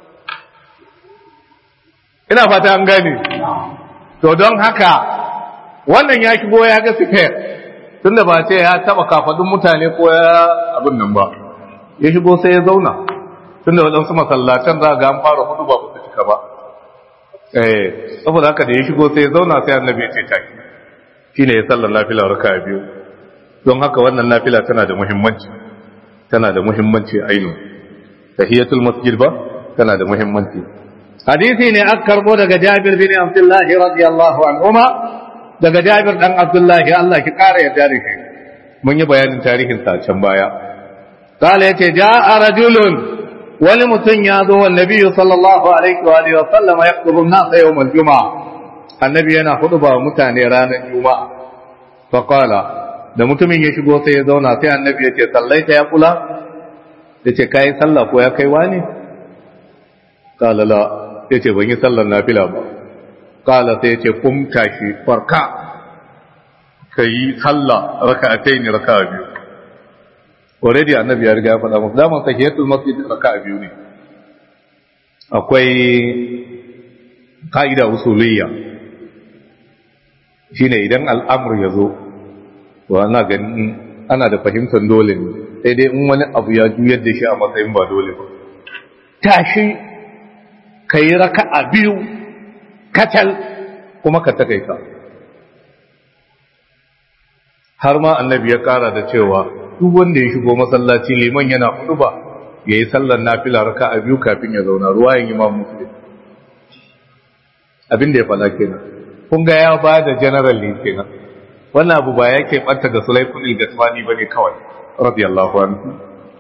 ina fata an gane. To don haka wannan ya shigo ya ga sifir, tunda ba ce ya taba kafadun mutane ko ya abin nan ba, ya shigo sai ya zauna, tunda waɗansu masallacin za ga an fara hudu ba su cika ba. Eh, saboda haka da ya shigo sai ya zauna sai annabi ya ce taki, shine ya sallar nafila raka'a biyu. Don haka wannan nafila tana da muhimmanci, tana da muhimmanci ainu. Tahiyatul masjid ba tana da muhimmanci. Hadisi ne aka karbo daga Jabir bin Abdullah radiyallahu anhuma, daga Jabir dan Abdullah Allah ki kara yarda da shi. Mun yi bayanin tarihin sa can baya. Kala yace ja'a rajulun, wani mutum ya zo wa Nabi sallallahu alaihi wa alihi wa sallam yaqtubu an-nas yawm al-jum'a. Annabi yana huduba mutane ranar Juma'a. Fa qala, da mutumin ya shigo sai ya zauna, sai Annabi ya ce sallaita ya kula? Yace kai sallah ko ya kai wani? Kala la, yace ban yi sallar nafila ba. Kala sai yace kum tashi farka, kai sallah raka'atayn raka'a biyu. Already Annabi ya riga ya faɗa musu daman tahiyatul masjid raka'a biyu ne. Akwai ka'ida usuliyya, shine idan al'amur ya zo, to ana ganin ana da fahimtar dole ne, sai dai in wani abu ya juyar da shi a matsayin ba dole ba. Tashi ka yi raka'a biyu kacal kuma ka takaita. Har ma Annabi ya kara da cewa duk wanda ya shigo masallaci liman yana hudu ba ya yi sallar nafila raka'a biyu kafin ya zauna, ruwayan Imam Muslim. Abin da ya fada kenan. Kun ga ya ba da general ne kenan. Wannan abu ba yake ɓanta ga Sulaikun al-Gatwani bane kawai radiyallahu anhu.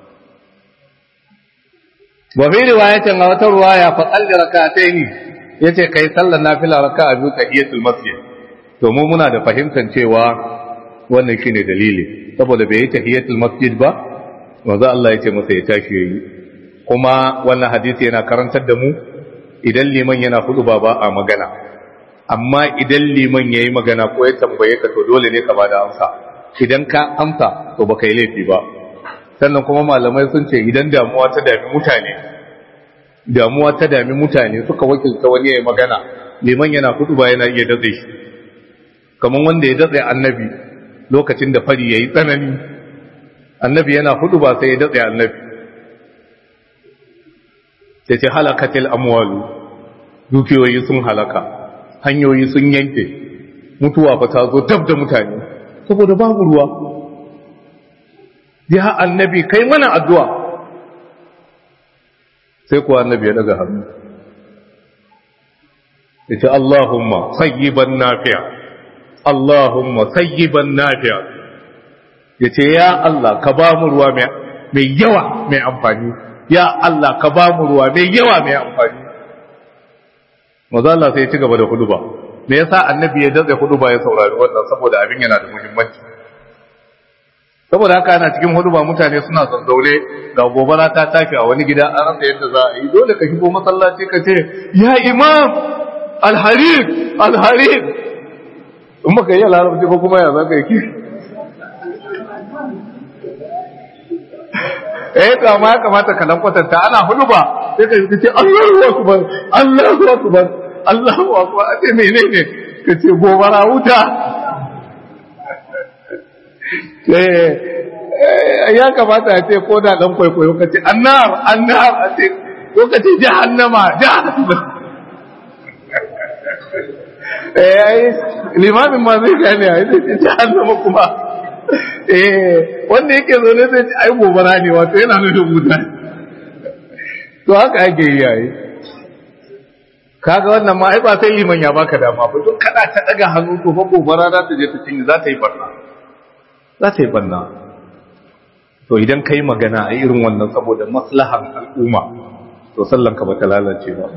Wa fi riwayatin a wata ruwaya fa salli rak'atayn, yace kai sallar nafila raka'a biyu tahiyatul masjid. To mu muna da fahimtar cewa wannan shine dalili, saboda bai yi tahiyatul masjid ba, manzo Allah yace masa ya tashi yayi. Kuma wannan hadisi yana karantar da mu idan liman yana hudu ba ba a magana, amma idan liman yayi magana ko ya tambaye ka to dole ne ka bada amsa. Idan ka amsa to baka yi laifi ba. Sannan kuma malamai sun ce idan damuwa ta dami mutane, damuwa ta dami mutane suka wakilta wani yayi magana, liman yana hudu ba yana iya datse shi. Kaman wanda ya datse Annabi lokacin da fari yayi tsanani, Annabi yana hudu ba sai ya datse Annabi. Sai ce halakatil amwalu, dukiyoyi sun halaka, hanyoyi sun yanke, mutuwa ba ta zo dab da mutane saboda babu ruwa. Ya Annabi kai mana addu'a. Sai kuwa Annabi ya daga hannu, ya ce Allahumma sayyiban nafi'a, Allahumma sayyiban nafi'a. Ya ce ya Allah ka ba mu ruwa mai yawa mai amfani, ya Allah ka ba mu ruwa mai yawa mai amfani. Maza Allah sai ya ci gaba da huduba, me yasa annabi ya datse huduba ya saurari wannan saboda abin yana da muhimmanci saboda haka ana cikin huduba mutane suna zanzaune ga gobara ta tafi a wani gida an rasa yadda za a yi dole ka shigo masallaci ka ce ya imam alharid alharid in baka yi larabci ko kuma ya za ka yi ki eh to amma ya kamata ka lankwatanta ana huduba sai ka yi ce Allahu akbar Allahu akbar Allahu akbar a ce menene ka ce gobara wuta ya kamata a ce ko da dan kwaikwayo ka ce annar annar a ce ko ka ce jahannama jahannama eh limamin ma zai gane a ce jahannama kuma eh wanda yake zo ne zai ce ai gobara ne wato yana nufin wuta to haka ake yi yayi kaga wannan ma ai ba sai liman ya baka dama ba duk kada ta daga hannu to fa gobara za ta je ta cinye za ta yi barna za ta yi barna to idan kai magana a irin wannan saboda maslahan al'umma to sallan ka bata lalace ba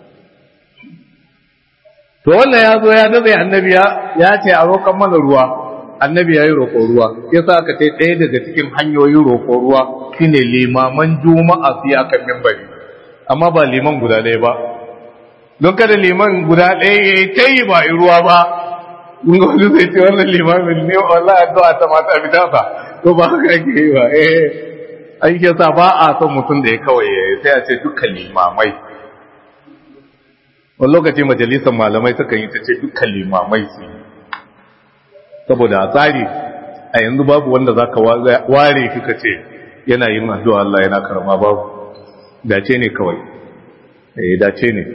to wannan ya zo ya dabe annabi ya ce a roƙon mana ruwa annabi ya yi roƙon ruwa yasa aka ce ɗaya daga cikin hanyoyin roƙon ruwa shine limaman juma'a su ya kan mimbari amma ba liman guda ɗaya ba don kada liman guda ɗaya ya yi ta yi ba yi ruwa ba kun ga wani zai ce wannan limamin ne wallahi addu'a ta mata bidansa to ba haka ake yi ba eh an ke sa ba a son mutum da ya kawai ya sai a ce dukkan limamai wani lokaci majalisar malamai suka yi ta ce dukkan limamai su yi saboda a tsari a yanzu babu wanda za ka ware kika ce yana yin addu'a Allah yana karama babu dace ne kawai eh dace ne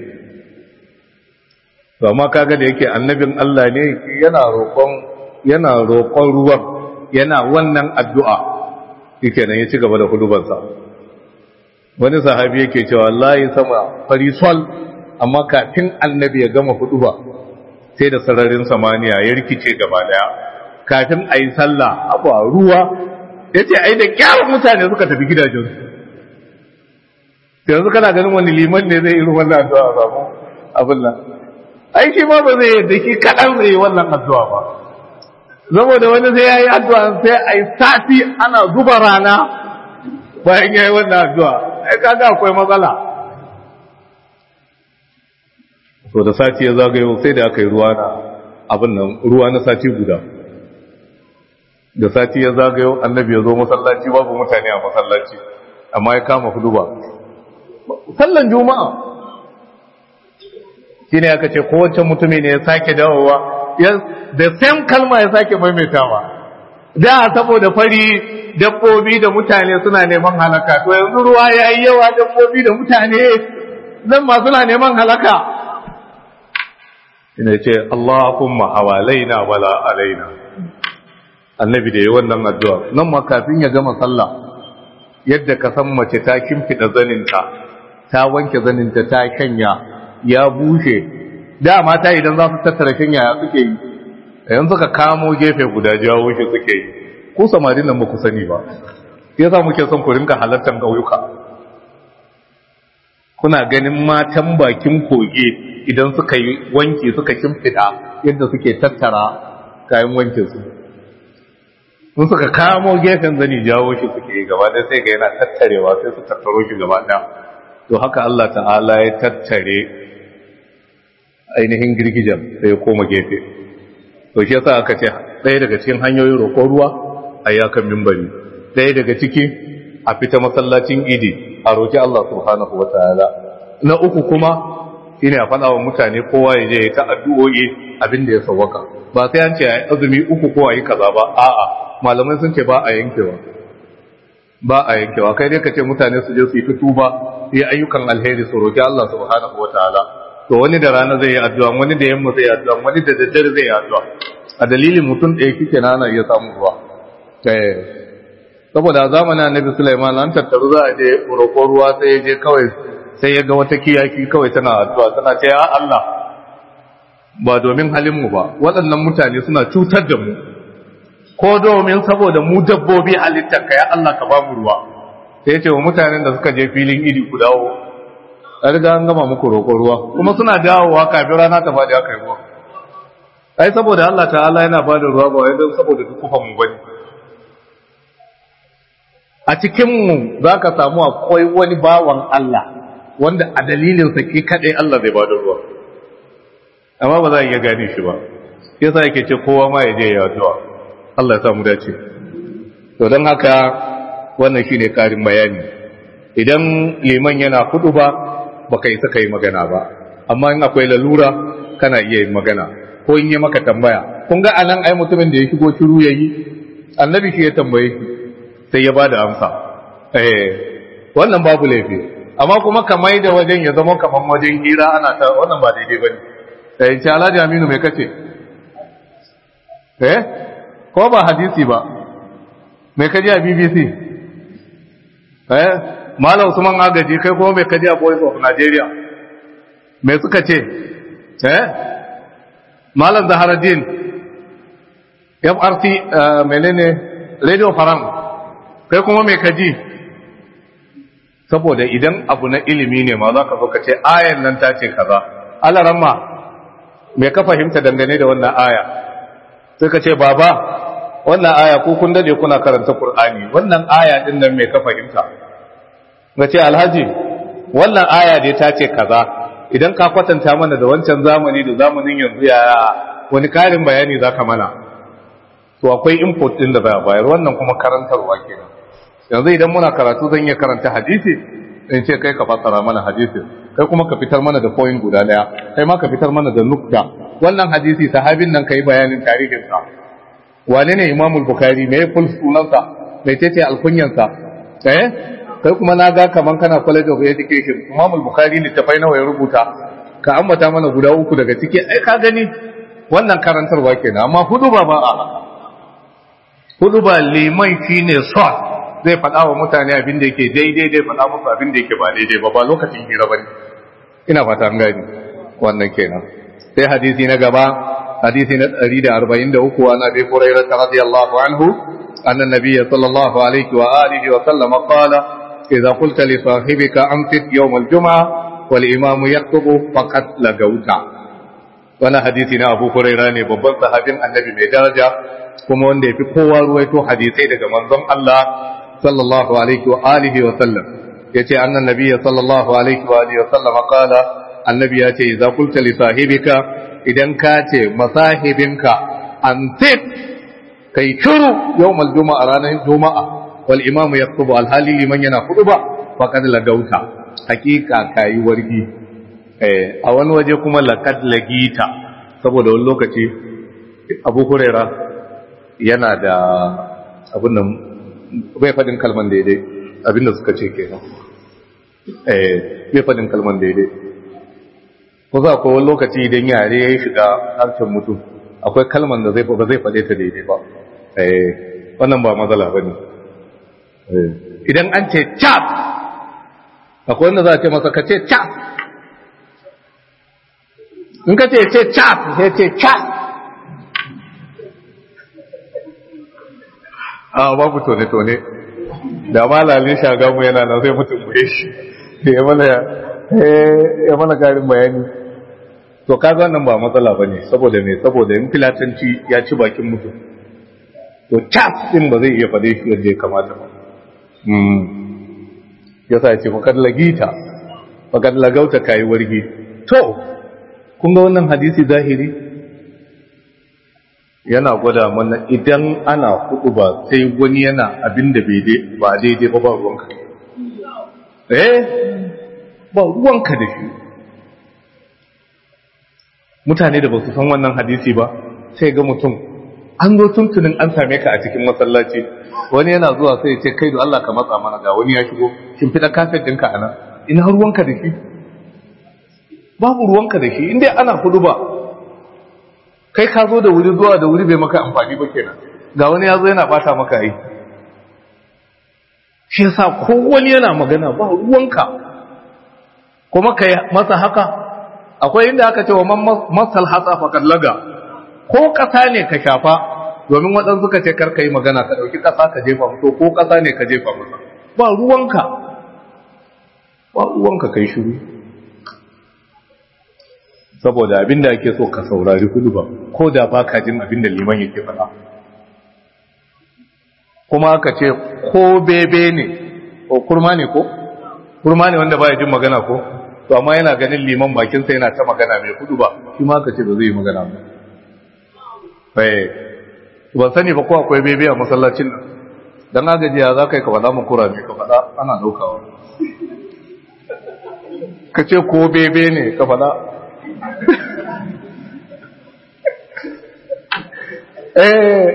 to amma kaga da yake annabin Allah ne yana roƙon yana roƙon ruwan yana wannan addu'a yake nan ya ci gaba da hudubansa wani sahabi yake cewa wallahi sama farisol amma kafin annabi ya gama huduba sai da sararin samaniya ya rikice gaba daya kafin a yi sallah abu a ruwa ya ce ai da kyawun mutane suka tafi gidajensu yanzu kana ganin wani liman ne zai irin wannan addu'a a samu abin nan ai shi ma ba zai yadda shi kaɗan zai yi wannan addu'a ba saboda wani zai ya yi addu'a sai a yi sati ana zuba rana bayan ya yi wannan addu'a ai kaga akwai matsala so da sati ya zagayo sai da aka yi ruwa na abin nan ruwa na sati guda da sati ya zagayo annabi ya zo masallaci babu mutane a masallaci amma ya kama hudu ba sallan juma'a shine aka ce kowace mutumi ne ya sake dawowa da same kalma ya sake maimaitawa da saboda fari dabbobi da mutane suna neman halaka to yanzu ruwa yayi yawa dabbobi da mutane zan ma suna neman halaka ina ce Allahumma hawalaina wala alaina annabi da yayi wannan addu'a nan ma kafin ya gama sallah yadda ka san mace ta kimfida zaninta ta wanke zaninta ta kanya ya bushe da mata idan za su tattara kanya ya suke yi yanzu suka kamo gefe guda jawo shi suke yi ku samarin nan ba ku sani ba yasa muke son ku rinka halartar ƙauyuka kuna ganin matan bakin koge idan suka yi wanki suka kimfida yadda suke tattara kayan wankin su sun suka kamo gefen zani jawo shi suke yi gaba ɗaya sai ga yana tattarewa sai su tattaro shi gaba ɗaya to haka Allah ta'ala ya tattare ainihin girgijen sai ya koma gefe to shi yasa aka ce ɗaya daga cikin hanyoyin roƙon ruwa a yakan mimbari ɗaya daga ciki a fita masallacin idi a roƙi Allah subhanahu wa ta'ala na uku kuma shine a faɗa wa mutane kowa ya je ya ta addu'o'i abin da ya sawwaka ba sai an ce ai azumi uku ko ayi kaza ba a'a malamai sun ce ba a yankewa ba a yankewa kai dai ka ce mutane su je su yi tuba su yi ayyukan alheri su roƙi Allah subhanahu wa ta'ala to wani da rana zai yi addu'a wani da yamma zai yi addu'a wani da daddare zai yi addu'a a dalilin mutum ɗaya kike na ana iya samun ruwa saboda a zamanin annabi Sulaiman an tattaru za a je roƙo ruwa sai ya je kawai sai ya ga wata kiyaki kawai tana addu'a tana ce ya Allah ba domin halin mu ba waɗannan mutane suna cutar da mu ko domin saboda mu dabbobi halittar ka ya Allah ka ba mu ruwa sai ya ce wa mutanen da suka je filin idi ku dawo a riga an gama muku roƙo ruwa kuma suna dawowa kafin rana ta faɗi aka yi ruwa ai saboda Allah ta'ala yana ba da ruwa ba wai don saboda dukkan mu bane a cikin mu zaka samu akwai wani bawan Allah wanda a dalilin sa ke kadai Allah zai ba da ruwa amma ba za a iya gane shi ba yasa yake ce kowa ma ya je ya addu'a Allah ya samu dace to dan haka wannan shine karin bayani idan liman yana hudu ba baka yi saka yi magana ba amma in akwai lalura kana iya yin magana ko in yi maka tambaya kun ga anan ai mutumin da ya shigo shiru yayi annabi shi ya tambaye shi sai ya bada amsa eh wannan babu laifi amma kuma kamar da wajen ya zama kaman wajen hira ana ta wannan ba daidai bane eh insha Allah Aminu me kace eh ko ba hadisi ba me kaji a B B C eh Malam Usman Agaji kai kuma me kaji a Voice of Nigeria me suka ce eh Malam Zaharaddin F R C menene Radio Faram kai kuma me kaji saboda idan abu na ilimi ne ma za ka zo ka ce ayan nan ta ce kaza alaramma me ka fahimta dangane da wannan aya sai ka ce baba wannan aya ko kun dade kuna karanta Qur'ani wannan aya din nan me ka fahimta ga ce alhaji wannan aya dai ta ce kaza idan ka kwatanta mana da wancan zamani da zamanin yanzu ya wani karin bayani zaka mana to akwai input din da za a bayar wannan kuma karantarwa kenan yanzu idan muna karatu zan iya karanta hadisi in ce kai ka fassara mana hadisi kai kuma ka fitar mana da point guda daya kai ma ka fitar mana da nukta wannan hadisi sahabin nan kai bayanin tarihin sa wane ne Imam Bukhari me full sunansa me tace alkunyan sa eh kai kuma na ga kaman kana college of education Imam Bukhari ne tafai nawa ya rubuta ka ambata mana guda uku daga ciki ai ka gani wannan karantarwa kenan amma hudu ba ba a hudu ba liman shine sort zai faɗa wa mutane abin da yake daidai dai faɗa musu abin da yake ba daidai ba ba lokacin hira bane ina fata an gani wannan kenan sai hadisi na gaba hadisi na ɗari da arba'in da uku an abi hurairah radiyallahu anhu anna nabiyya sallallahu alaihi wa alihi wa sallam qala idza qulta li sahibika amsik yawm al-jum'a wal imam yaktubu faqad lagauta wannan hadisi na abu hurairah ne babban sahabin annabi mai daraja kuma wanda yafi kowa ruwaito hadisai daga manzon Allah sallallahu alaihi wa alihi wa sallam yace annan nabiyyi sallallahu alaihi wa alihi wa sallam qala annabi yace idza qulta li sahibika idan ka ce masahibinka antit kai shuru yawmal juma'a ranar juma'a wal imam yaktubu al hali liman yana khutba faqad lagauta hakika kai wargi eh a wani waje kuma laqad lagita saboda wani lokaci Abu Huraira yana da abun nan bai fadin kalman daidai abinda suka ce kenan eh bai fadin kalman daidai ko za ko wani lokaci idan yare ya shiga harshen mutum akwai kalman da zai ba zai fade ta daidai ba eh wannan ba matsala bane eh idan an ce chap akwai wanda za a ce masa ka ce chap in ka ce ce chap sai ce chap a babu tone-tone da malalin shagamu yana nan sai mutum buye shi ya mana karin bayani to kaga wannan ba matsala ba ne saboda ne saboda in filatanci ya ci bakin mutum to cas din ba zai iya fade shi yadda ya kamata ba ya sa ce fakar lagita fakar lagauta kayi wargi to kun ga wannan hadisi zahiri yana gwada mana idan ana hudu ba sai wani yana abin da ba daidai ba ba ruwanka eh ba ruwanka da shi mutane da ba su san wannan hadisi ba sai ga mutum an zo tuntunin an same ka a cikin masallaci wani yana zuwa sai ya ce kai da Allah ka matsa mana ga wani ya shigo shin fida kafet ɗinka a nan ina ruwanka da shi babu ruwanka da shi inda ana hudu ba kai ka zo da wuri zuwa da wuri bai maka amfani ba kenan ga wani ya zo yana bata maka yi shi yasa kowani yana magana ba ruwanka kuma kai masa haka akwai inda aka ce wa man masal hasa faqad laga ko kasa ne ka shafa domin wadan suka ce kar kai magana ka dauki kasa ka jefa mutu ko kasa ne ka jefa masa ba ruwanka ba ruwanka kai shiru saboda abinda ake so ka saurari hudu ba ko da ba ka jin abinda liman yake faɗa kuma aka ce ko bebe ne ko kurma ne ko kurma ne wanda baya jin magana ko to amma yana ganin liman bakinsa yana ta magana mai hudu ba shi ma aka ce ba zai yi magana ba bai ba sani ba ko akwai bebe a masallacin nan dan agajiya za ka yi ka faɗa mu kura ne ka faɗa ana daukawa ka ce ko bebe ne ka faɗa eh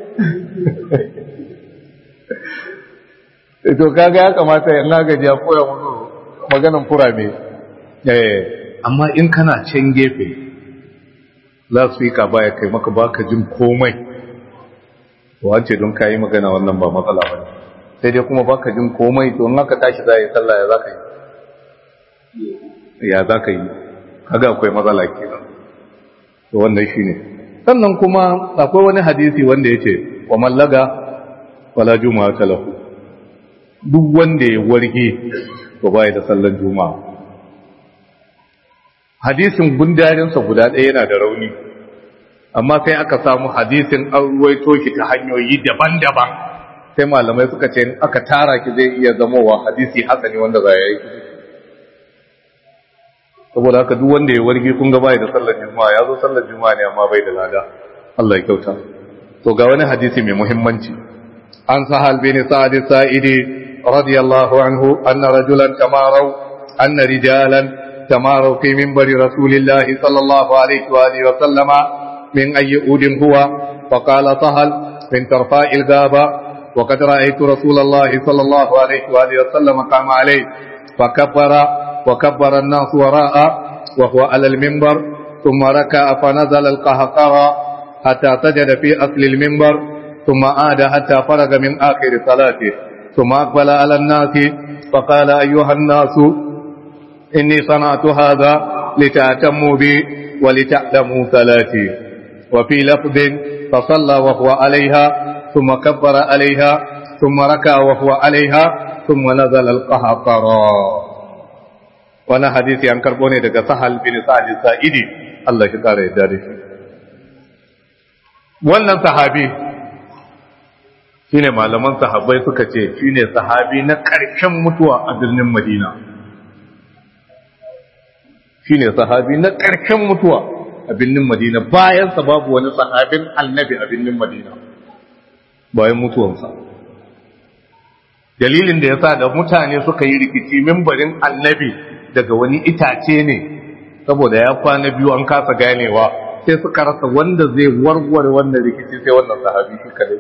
to kaga ya kamata yan agaji ya koya musu maganan kurame eh amma in kana can gefe last week baya kai maka baka jin komai wace don kai magana wannan ba matsala bane sai dai kuma baka jin komai to in aka tashi za yi sallah ya zaka yi ya zaka yi kaga akwai matsala kenan to wannan shine sannan kuma akwai wani hadisi wanda yace wa mallaga wala juma'a lahu duk wanda ya warge to bai da sallar juma'a hadisin gundarinsa guda ɗaya yana da rauni amma sai aka samu hadisin an ruwaito ki ta hanyoyi daban-daban sai malamai suka ce aka tara ki zai iya zamowa hadisi hasani wanda za ya yi saboda haka duk wanda ya warge kun ga bai da sallar juma'a ya zo sallar juma'a ne amma bai da lada Allah ya kyauta to ga wani hadisi mai muhimmanci an sahal bin sa'id sa'idi radiyallahu anhu anna rajulan tamaru anna rijalan tamaru fi minbar rasulillah sallallahu alaihi wa alihi wa sallama min ayyi udin huwa fa qala sahal min tarfa'il gaba wa qad ra'aytu rasulullah sallallahu alaihi wa alihi wa sallama qama alayhi fa kabbara wa kabbara an-nas wara'a wa huwa ala al-minbar thumma raka'a fa nazala al-qahqara hatta sajada fi asli al-minbar thumma aada hatta faraga min akhir salatihi ثم أقبل على الناس فقال أيها الناس إني صنعت هذا لتأتموا بي ولتعلموا صلاتي وفي لفظ فصلى وهو عليها ثم كبر عليها ثم ركع وهو عليها ثم نزل القهقرى وانا حديثي عن كربوني دقى سهل بن سعد السائدي الله شكرا يداري وانا صحابي shine malaman sahabbai suka ce shine sahabi na ƙarshen mutuwa a birnin Madina shine sahabi na ƙarshen mutuwa a birnin Madina bayan sa babu wani sahabin annabi a birnin Madina bayan mutuwansa dalilin da yasa da mutane suka yi rikici mimbarin annabi daga wani itace ne saboda ya kwana biyu an kasa ganewa sai suka rasa wanda zai warware wannan rikici sai wannan sahabi shi kadai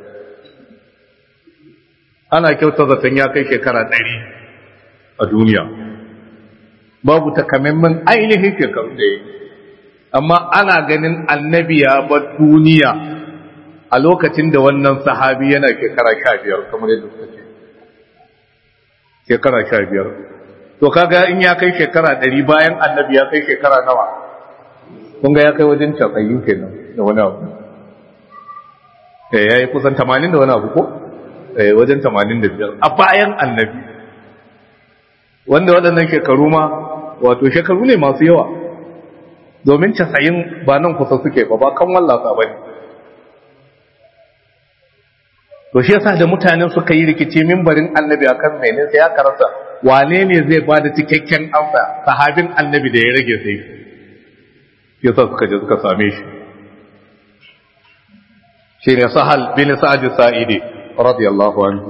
ana kyauta zaton ya kai shekara ɗari a duniya babu takamaiman ainihin shekaru da ya amma ana ganin annabi ya bar duniya a lokacin da wannan sahabi yana shekara sha biyar kamar yadda suka ce shekara sha biyar to kaga in ya kai shekara ɗari bayan annabi ya kai shekara nawa kun ga ya kai wajen casa'in kenan da wani abu ya yi kusan tamanin da wani abu ko wajen tamanin da biyar a bayan annabi wanda waɗannan shekaru ma wato shekaru ne masu yawa domin casa'in ba nan kusa suke ba ba kan wallasa ba ne to shi yasa da mutanen suka yi rikici mimbarin annabi akan mene sai ya karasa wane ne zai ba da cikakken amsa sahabin annabi da ya rage sai yasa suka je suka same shi shine sahal bin sa'id sa'idi radiyallahu anhu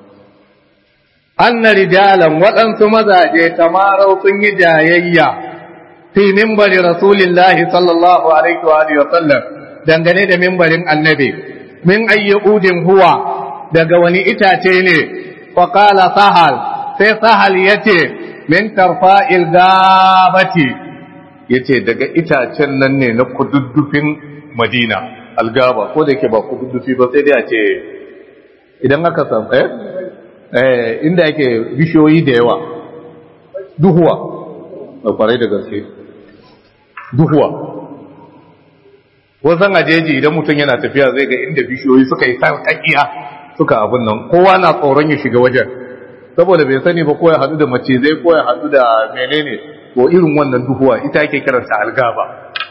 anna rijalan waɗansu mazaje tamarau sun yi jayayya fi mimbari rasulillahi sallallahu alaihi wa alihi wa sallam dangane da mimbarin annabi min ayyudin huwa daga wani itace ne fa qala sahal sai sahal yace min tarfa'il gabati yace daga itacen nan ne na kududdufin Madina algaba ko da yake ba kududdufi ba sai dai a ce idan aka samu eh eh inda yake bishiyoyi da yawa duhuwa a kwarai da gaske duhuwa wasan ajeji idan mutum yana tafiya zai ga inda bishiyoyi suka yi sarkakiya suka abin nan kowa na tsoron ya shiga wajen saboda bai sani ba ko ya hadu da macizai ko ya hadu da menene ko irin wannan duhuwa ita ake kiranta algaba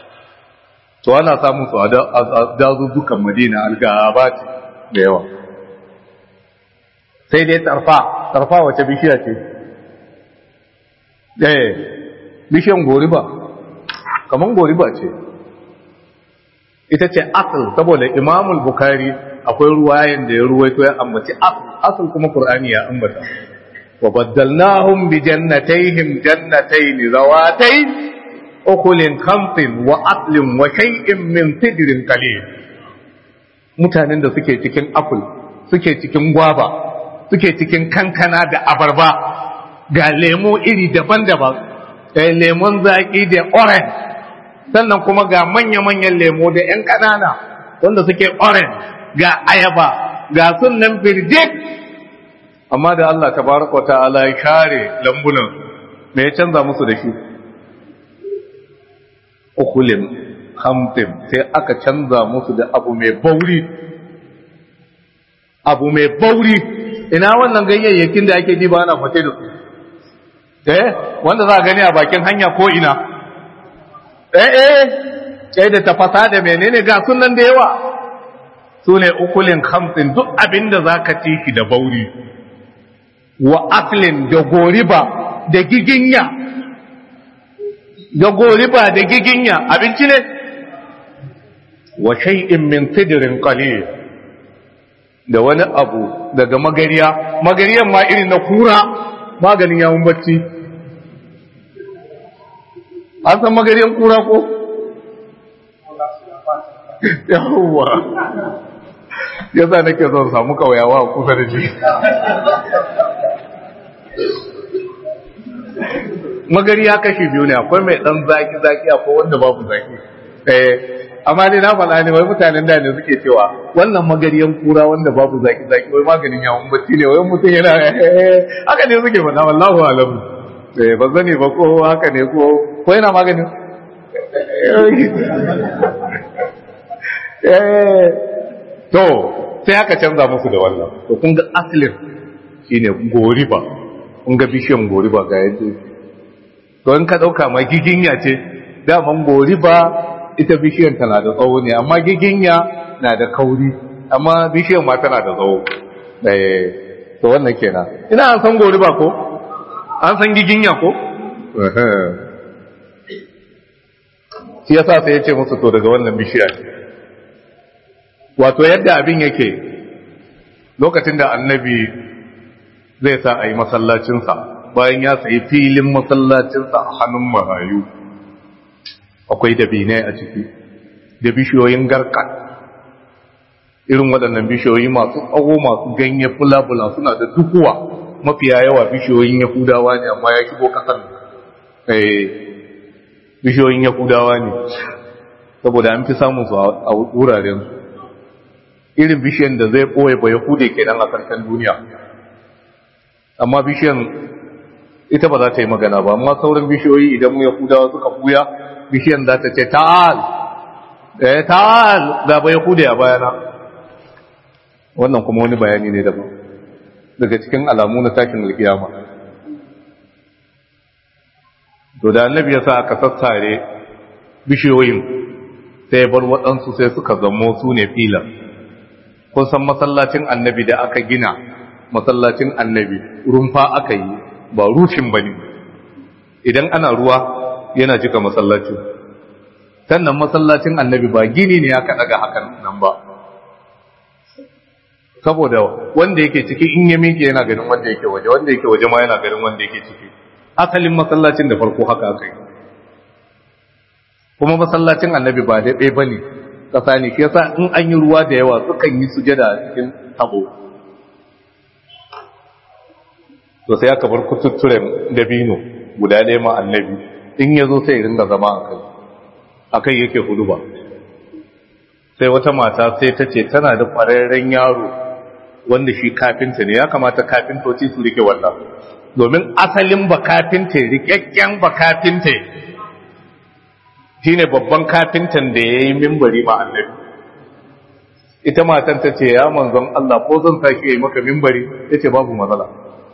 to ana samun su a dazuzzukan Madina algabat da yawa. Sai dai tarfa tarfa wace bishiya ce eh bishiyan goriba kaman goriba ce ita ce asal, saboda Imamul Bukhari akwai ruwayan da ya ruwaito ya ambaci asal asal kuma Qur'ani ya ambata wa baddalnahum bi jannatayhim jannatayn zawatayn ukulin khamsin wa aslin wa shay'in min sidrin qalil. Mutanen da suke cikin apple suke cikin gwaba suke cikin kankana da abarba ga lemo iri daban-daban da lemon zaki da orange, sannan kuma ga manya-manyan lemo da ‘yan ƙanana wanda suke orange, ga ayaba ga sunan birjik. Amma da Allah tabaraka wa ta'ala ya kare lambunan, me ya canza musu da shi? Ukulin hamtin, sai aka canza musu da abu mai bauri. Abu mai bauri, ina wannan ganyayyakin da ake ji ba ana fate da su, eh wanda za a gani a bakin hanya ko ina. eh eh sai da tafasa da menene ga sunan da yawa, su ne ukulin khamsin, duk abin da za ka ci shi da bauri, wa aslin da goriba da giginya, da goriba da giginya abinci ne, wa shay'in min sidrin qalil, da wani abu daga magariya, magariyan ma irin na kura, maganin yawon bacci. An san magariyan kura ko? Yawwa, ya sa nake zan samu kauyawa a kusa da shi. Magariya kashi biyu ne, akwai mai ɗan zaki-zaki, akwai wanda babu zaki. Eh, amma dai na faɗa ne, wai mutanen da ne suke cewa wannan magariyan kura wanda babu zaki-zaki, wai maganin yawon bacci ne, wai mutum yana haka ne suke faɗa, wallahu alamu. Eh, ba zane ba ko haka ne ko ko yana maganin eh to sai aka canza musu da wannan. To kun ga aslin shine goriba, kun ga bishiyan goriba ga yadda to in ka dauka ma giginya ce, daman goriba ita bishiyan tana da tsawo ne, amma giginya na da kauri, amma bishiyan ma tana da tsawo. eh to wannan kenan, ina an san goriba ko an san giginya ko? Shi yasa sai ya ce musu to daga wannan bishiya ne. Wato yadda abin yake, lokacin da annabi zai sa a yi masallacinsa, bayan ya sayi filin masallacinsa a hannun marayu, akwai dabinai a ciki da bishiyoyin garka, irin waɗannan bishiyoyi masu tsawo masu ganye fula-fula suna da duhuwa, mafiya yawa bishiyoyin yahudawa ne, amma ya shigo kasan bishiyoyin yahudawa ne saboda an fi samun su a wuraren su, irin bishiyan da zai ɓoye ba yahude kenan a karshen duniya. Amma bishiyan ita ba za ta yi magana ba, amma sauran bishiyoyi idan yahudawa suka buya, bishiyan za ta ce ta'al eh ta'al ga ba yahude a bayana. Wannan kuma wani bayani ne daban daga cikin alamu na tashin alkiyama. To da annabi ya sa aka sassare bishiyoyin, sai bar waɗansu sai suka zamo su ne filan. Kun san masallacin annabi da aka gina, masallacin annabi rumfa aka yi, ba rufin ba ne. Idan ana ruwa yana jika masallacin. Sannan masallacin annabi ba gini ne aka ɗaga hakan nan ba. Saboda wanda yake ciki in ya miƙe yana ganin wanda yake waje, wanda yake waje ma yana ganin wanda yake ciki. Asalin masallacin da farko haka aka yi. Kuma masallacin annabi ba daɗe ba ne, ƙasa ne, ke sa in an yi ruwa da yawa sukan yi sujada a cikin tabo. To sai aka bar kututturen dabino guda ɗaya ma annabi, in ya zo sai ringa zama a kai, a kai yake hudu ba. Sai wata mata sai ta ce tana da ƙwararren yaro wanda shi kafinta ne, ya kamata kafintoci su rike wannan. Domin asalin ba kafinta, rikakken ba kafinta shi ne babban kafintan da ya yi mimbari ma annabi. Ita matan ta ce, ya manzon Allah ko zan sake yi maka mimbari? Ya ce babu matsala.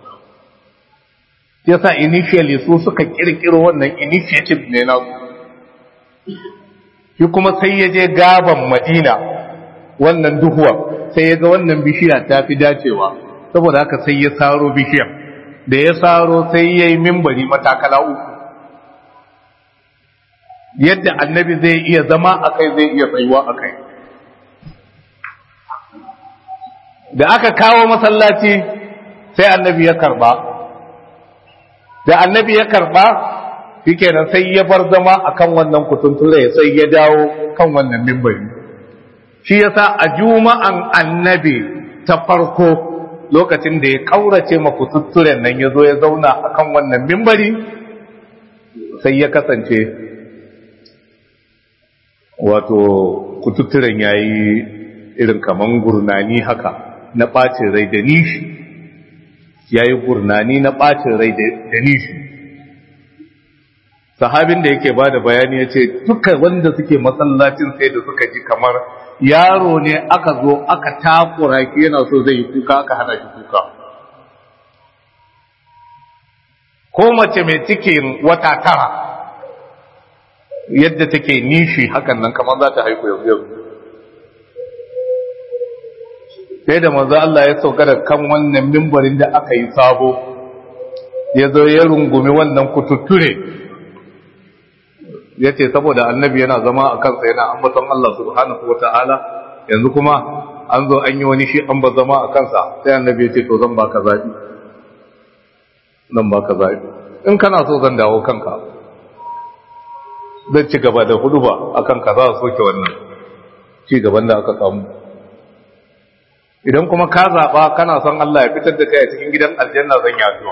Ya sa initially su suka kirkiro wannan initiative ne na shi kuma sai ya je gaban Madina wannan duhuwa sai ya ga wannan bishiya ta fi dacewa saboda haka sai ya saro bishiyar da ya saro sai ya yi mimbari matakala uku yadda annabi zai iya zama a kai zai iya tsayuwa a kai da aka kawo masallaci sai annabi ya karba da annabi ya karba shikenan sai ya bar zama akan wannan kutunture sai ya dawo kan wannan mimbari shi yasa a juma'an annabi ta farko lokacin da ya kaurace ma kututturen nan ya zo ya zauna akan wannan mimbari sai ya kasance wato kututturen yayi irin kaman gurnani haka na ɓacin rai da nishi ya yi gurnani na ɓacin rai da nishi sahabin da yake ba da bayani ya ce duka wanda suke masallacin sai da suka ji kamar yaro ne aka zo aka takura ki yana so zai yi kuka aka hana shi kuka ko mace mai cikin wata tara yadda take nishi hakan nan kamar za ta haiku yanzu yanzu sai da manzo Allah ya sauka da kan wannan mimbarin da aka yi sabo ya zo ya rungumi wannan kututture ya ce saboda annabi yana zama a kansa yana ambaton Allah subhanahu wa ta'ala yanzu kuma an zo an yi wani shi an ba zama a kansa sai annabi ya ce to zan baka zaɓi zan baka zaɓi in kana so zan dawo kanka zan ci gaba da hudu ba a kanka za a soke wannan ci gaban da aka samu idan kuma ka zaɓa kana son Allah ya fitar da kai a cikin gidan aljanna zan yi addu'a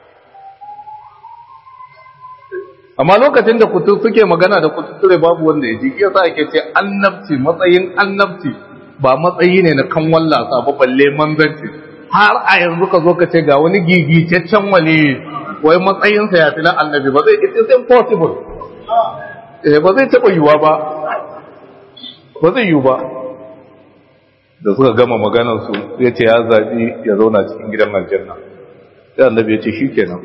amma lokacin da kutu suke magana da kututture babu wanda ya ji yasa ake ce annabci matsayin annabci ba matsayi ne na kan wallasa ba balle manzanci har a yanzu ka zo ka ce ga wani gigicaccen wali wai matsayinsa ya fi na annabi ba zai it is impossible eh ba zai taɓa yiwuwa ba ba zai yiwu ba da suka gama maganarsu ya ce ya zaɓi ya zauna cikin gidan aljanna sai annabi ya ce shi kenan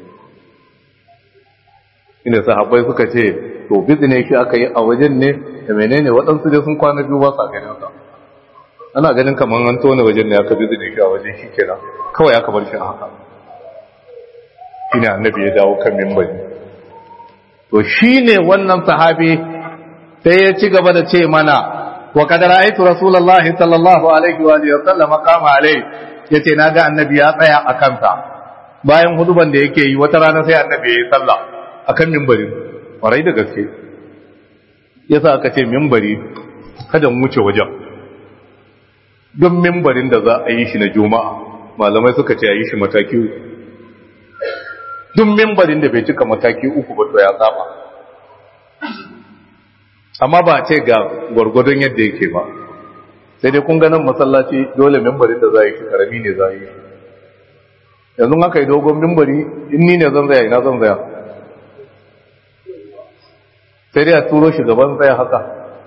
inda sahabbai suka ce to bizine shi aka yi a wajen ne da menene waɗansu dai sun kwana biyu ba sa ganin sa ana ganin kamar an tone wajen ne aka bizine shi a wajen shi kenan kawai aka bar shi a haka shine annabi ya dawo kan mimbari to shine wannan sahabi sai ya ci gaba da ce mana وقد رأيت رسول الله صلى الله عليه وآله وسلم قام عليه yace naga annabi ya tsaya a kansa bayan huduban da yake yi wata rana sai annabi ya yi sallah akan minbari warai da gaske yasa aka ce minbari kada mu wuce wajen don minbarin da za a yi shi na juma'a malamai suka ce a yi shi mataki uku duk minbarin da bai cika mataki uku ba to ya saba amma ba ce ga gwargwadon yadda yake ba sai dai kun ganin masallaci dole mimbarin da za yi shi karami ne za yi shi yanzu haka yi dogon mimbari in ni ne zan zaya ina zan zaya sai dai a turo shi gaban zaya haka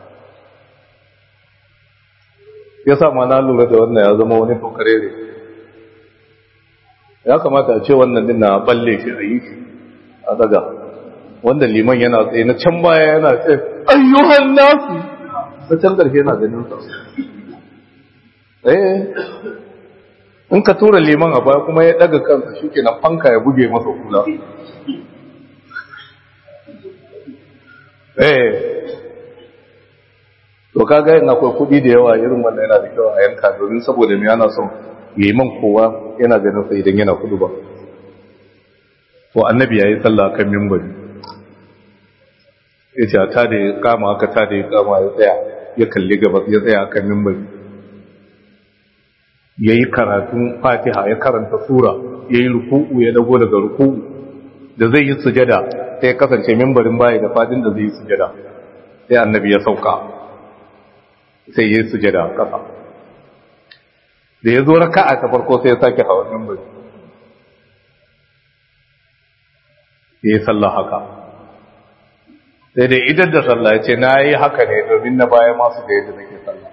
ya sa ma na lura da wannan ya zama wani tokare ne ya kamata a ce wannan din na balle shi a yi shi a daga wanda liman yana tsaye na can baya yana ce ayyuhan nasu na can ƙarshe yana ganin sa eh in ka tura liman a baya kuma ya daga kansa shike na fanka ya buge masa kula eh to kaga yin akwai kudi da yawa irin wannan yana da kyau a yanka domin saboda me yana son liman kowa yana ganin sa idan yana kudu ba to annabi yayi sallah kan minbari ya ce ta da ya kama aka ta da ya kama ya tsaya ya kalli gabas ya tsaya kan mimbari ya yi karatun fatiha ya karanta sura ya yi ruku'u ya dago daga ruku'u da zai yi sujada sai ya kasance mimbarin baya da fadin da zai yi sujada sai annabi ya sauka sai ya yi sujada a ƙasa da ya zo raka'a ta farko sai ya sake hawa mimbari ya yi sallah haka sai dai idan da sallah ya ce na yi haka ne domin na baya masu da yadda nake sallah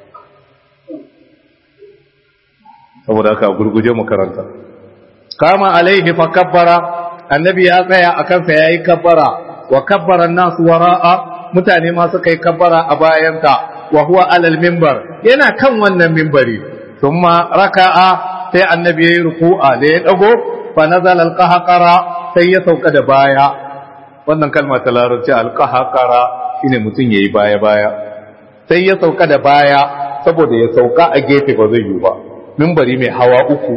saboda haka gurguje makaranta kama alaihi fa kabbara annabi ya tsaya a kansa ya yi kabbara wa kabbara nasu wara'a mutane ma suka yi kabbara a bayansa wa huwa alal minbar yana kan wannan minbari thumma raka'a sai annabi yayi ruku'a da ya dago fa nazala alqahqara sai ya sauka da baya wannan kalma ta larabci alqahqara shine mutun yayi baya baya sai ya sauka da baya saboda ya sauka a gefe ba zai yi ba minbari mai hawa uku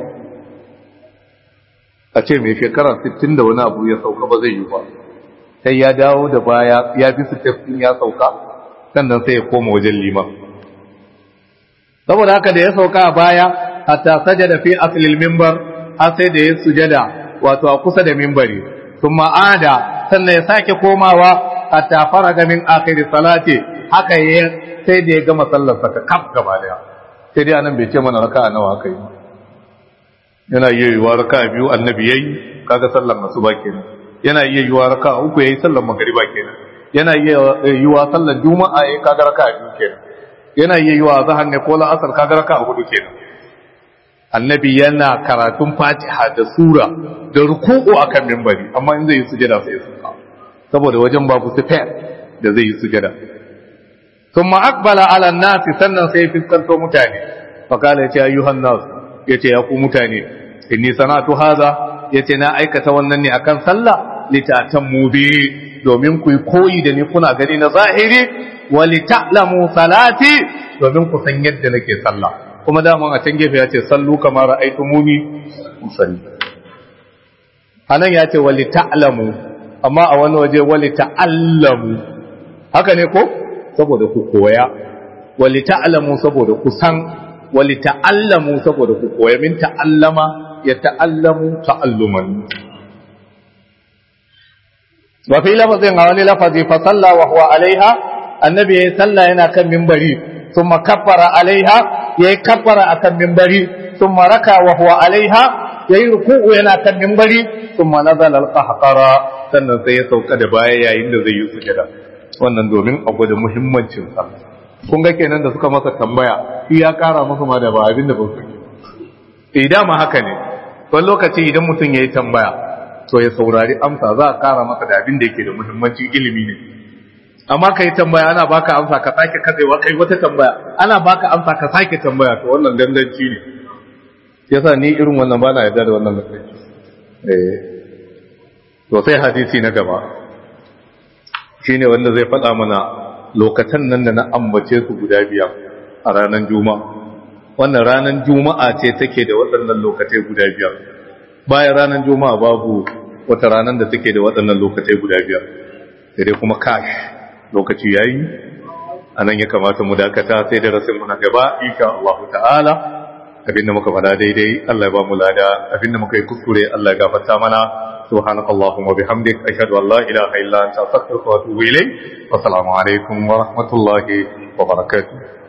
a ce mai shekara sittin da wani abu ya sauka ba zai yi ba sai ya dawo da baya ya bi su tafin ya sauka sannan sai ya koma wajen liman saboda haka da ya sauka a baya hatta sajada fi aslil minbar har sai da ya sujada wato a kusa da minbari thumma ada sannan ya sake komawa hatta faraga min akhir salati haka ya sai da ya gama sallar sa kaf gaba daya sai dai anan bai ce mana raka'a nawa aka yi yana iya yiwa raka'a biyu annabi yayi kaga sallar asuba kenan yana iya yiwa raka'a uku yayi sallar magriba kenan yana iya yiwa sallar juma'a yayi kaga raka'a biyu kenan yana iya yiwa zahar ne ko la'asar kaga raka'a hudu kenan annabi yana karatun fatiha da sura da ruku'u akan minbari amma in zai yi sujada sai ya suka saboda wajen babu sifat da zai yi sujada thumma aqbala ala an-nas sannan sai fiskanto mutane fa kala ya ayyuhan nas yace ya ku mutane inni sanatu hadha yace na aikata wannan ne akan sallah litatammu bi domin ku koyi da ni kuna gani na zahiri wa lita'lamu salati domin ku san yadda nake sallah kuma da mun a can gefe yace sallu kama ra'aytumuni usalli anan yace wa lita'lamu amma a wani waje wa lita'allamu haka ne ko saboda ku koya wa lita'lamu saboda ku san wa lita'allamu saboda ku koya min ta'allama ya ta'allamu ta'alluman wa fi lafazin a wani lafazi fa salla wa huwa alaiha annabi ya salla yana kan minbari thumma kaffara alaiha yayi kaffara akan minbari thumma raka wa huwa alaiha yayi ruku'u yana kan minbari thumma nazala al-qahqara sannan sai ya sauka da baya yayin da zai yi sujada wannan domin a gwada muhimmancin sallah kun ga kenan da suka masa tambaya shi ya kara musu ma da ba abin da ba su yi idan ma haka ne wani lokaci idan mutum ya yi tambaya to ya saurari amsa za a kara masa da abin da yake da muhimmanci ilimi ne amma ka yi tambaya ana baka amsa ka sake katsewa kai wata tambaya ana baka amsa ka sake tambaya to wannan danganci ne yasa ni irin wannan bana yarda da wannan lokaci eh to sai hadisi na gaba shine wanda zai faɗa mana lokacin nan da na ambace su guda biyar a ranar juma'a wannan ranar juma'a ce take da waɗannan lokacai guda biyar bayan ranar juma'a babu wata ranar da take da waɗannan lokacai guda biyar sai dai kuma kash lokaci yayi anan ya kamata mu dakata sai da rasul muna gaba insha Allah ta'ala abinda muka fada daidai Allah ya ba mu lada abinda muka yi kuskure Allah ya gafarta mana subhanakallahumma bihamdik ashhadu an la ilaha illa anta astaghfiruka wa atubu ilayk wa assalamu alaikum wa rahmatullahi wa barakatuh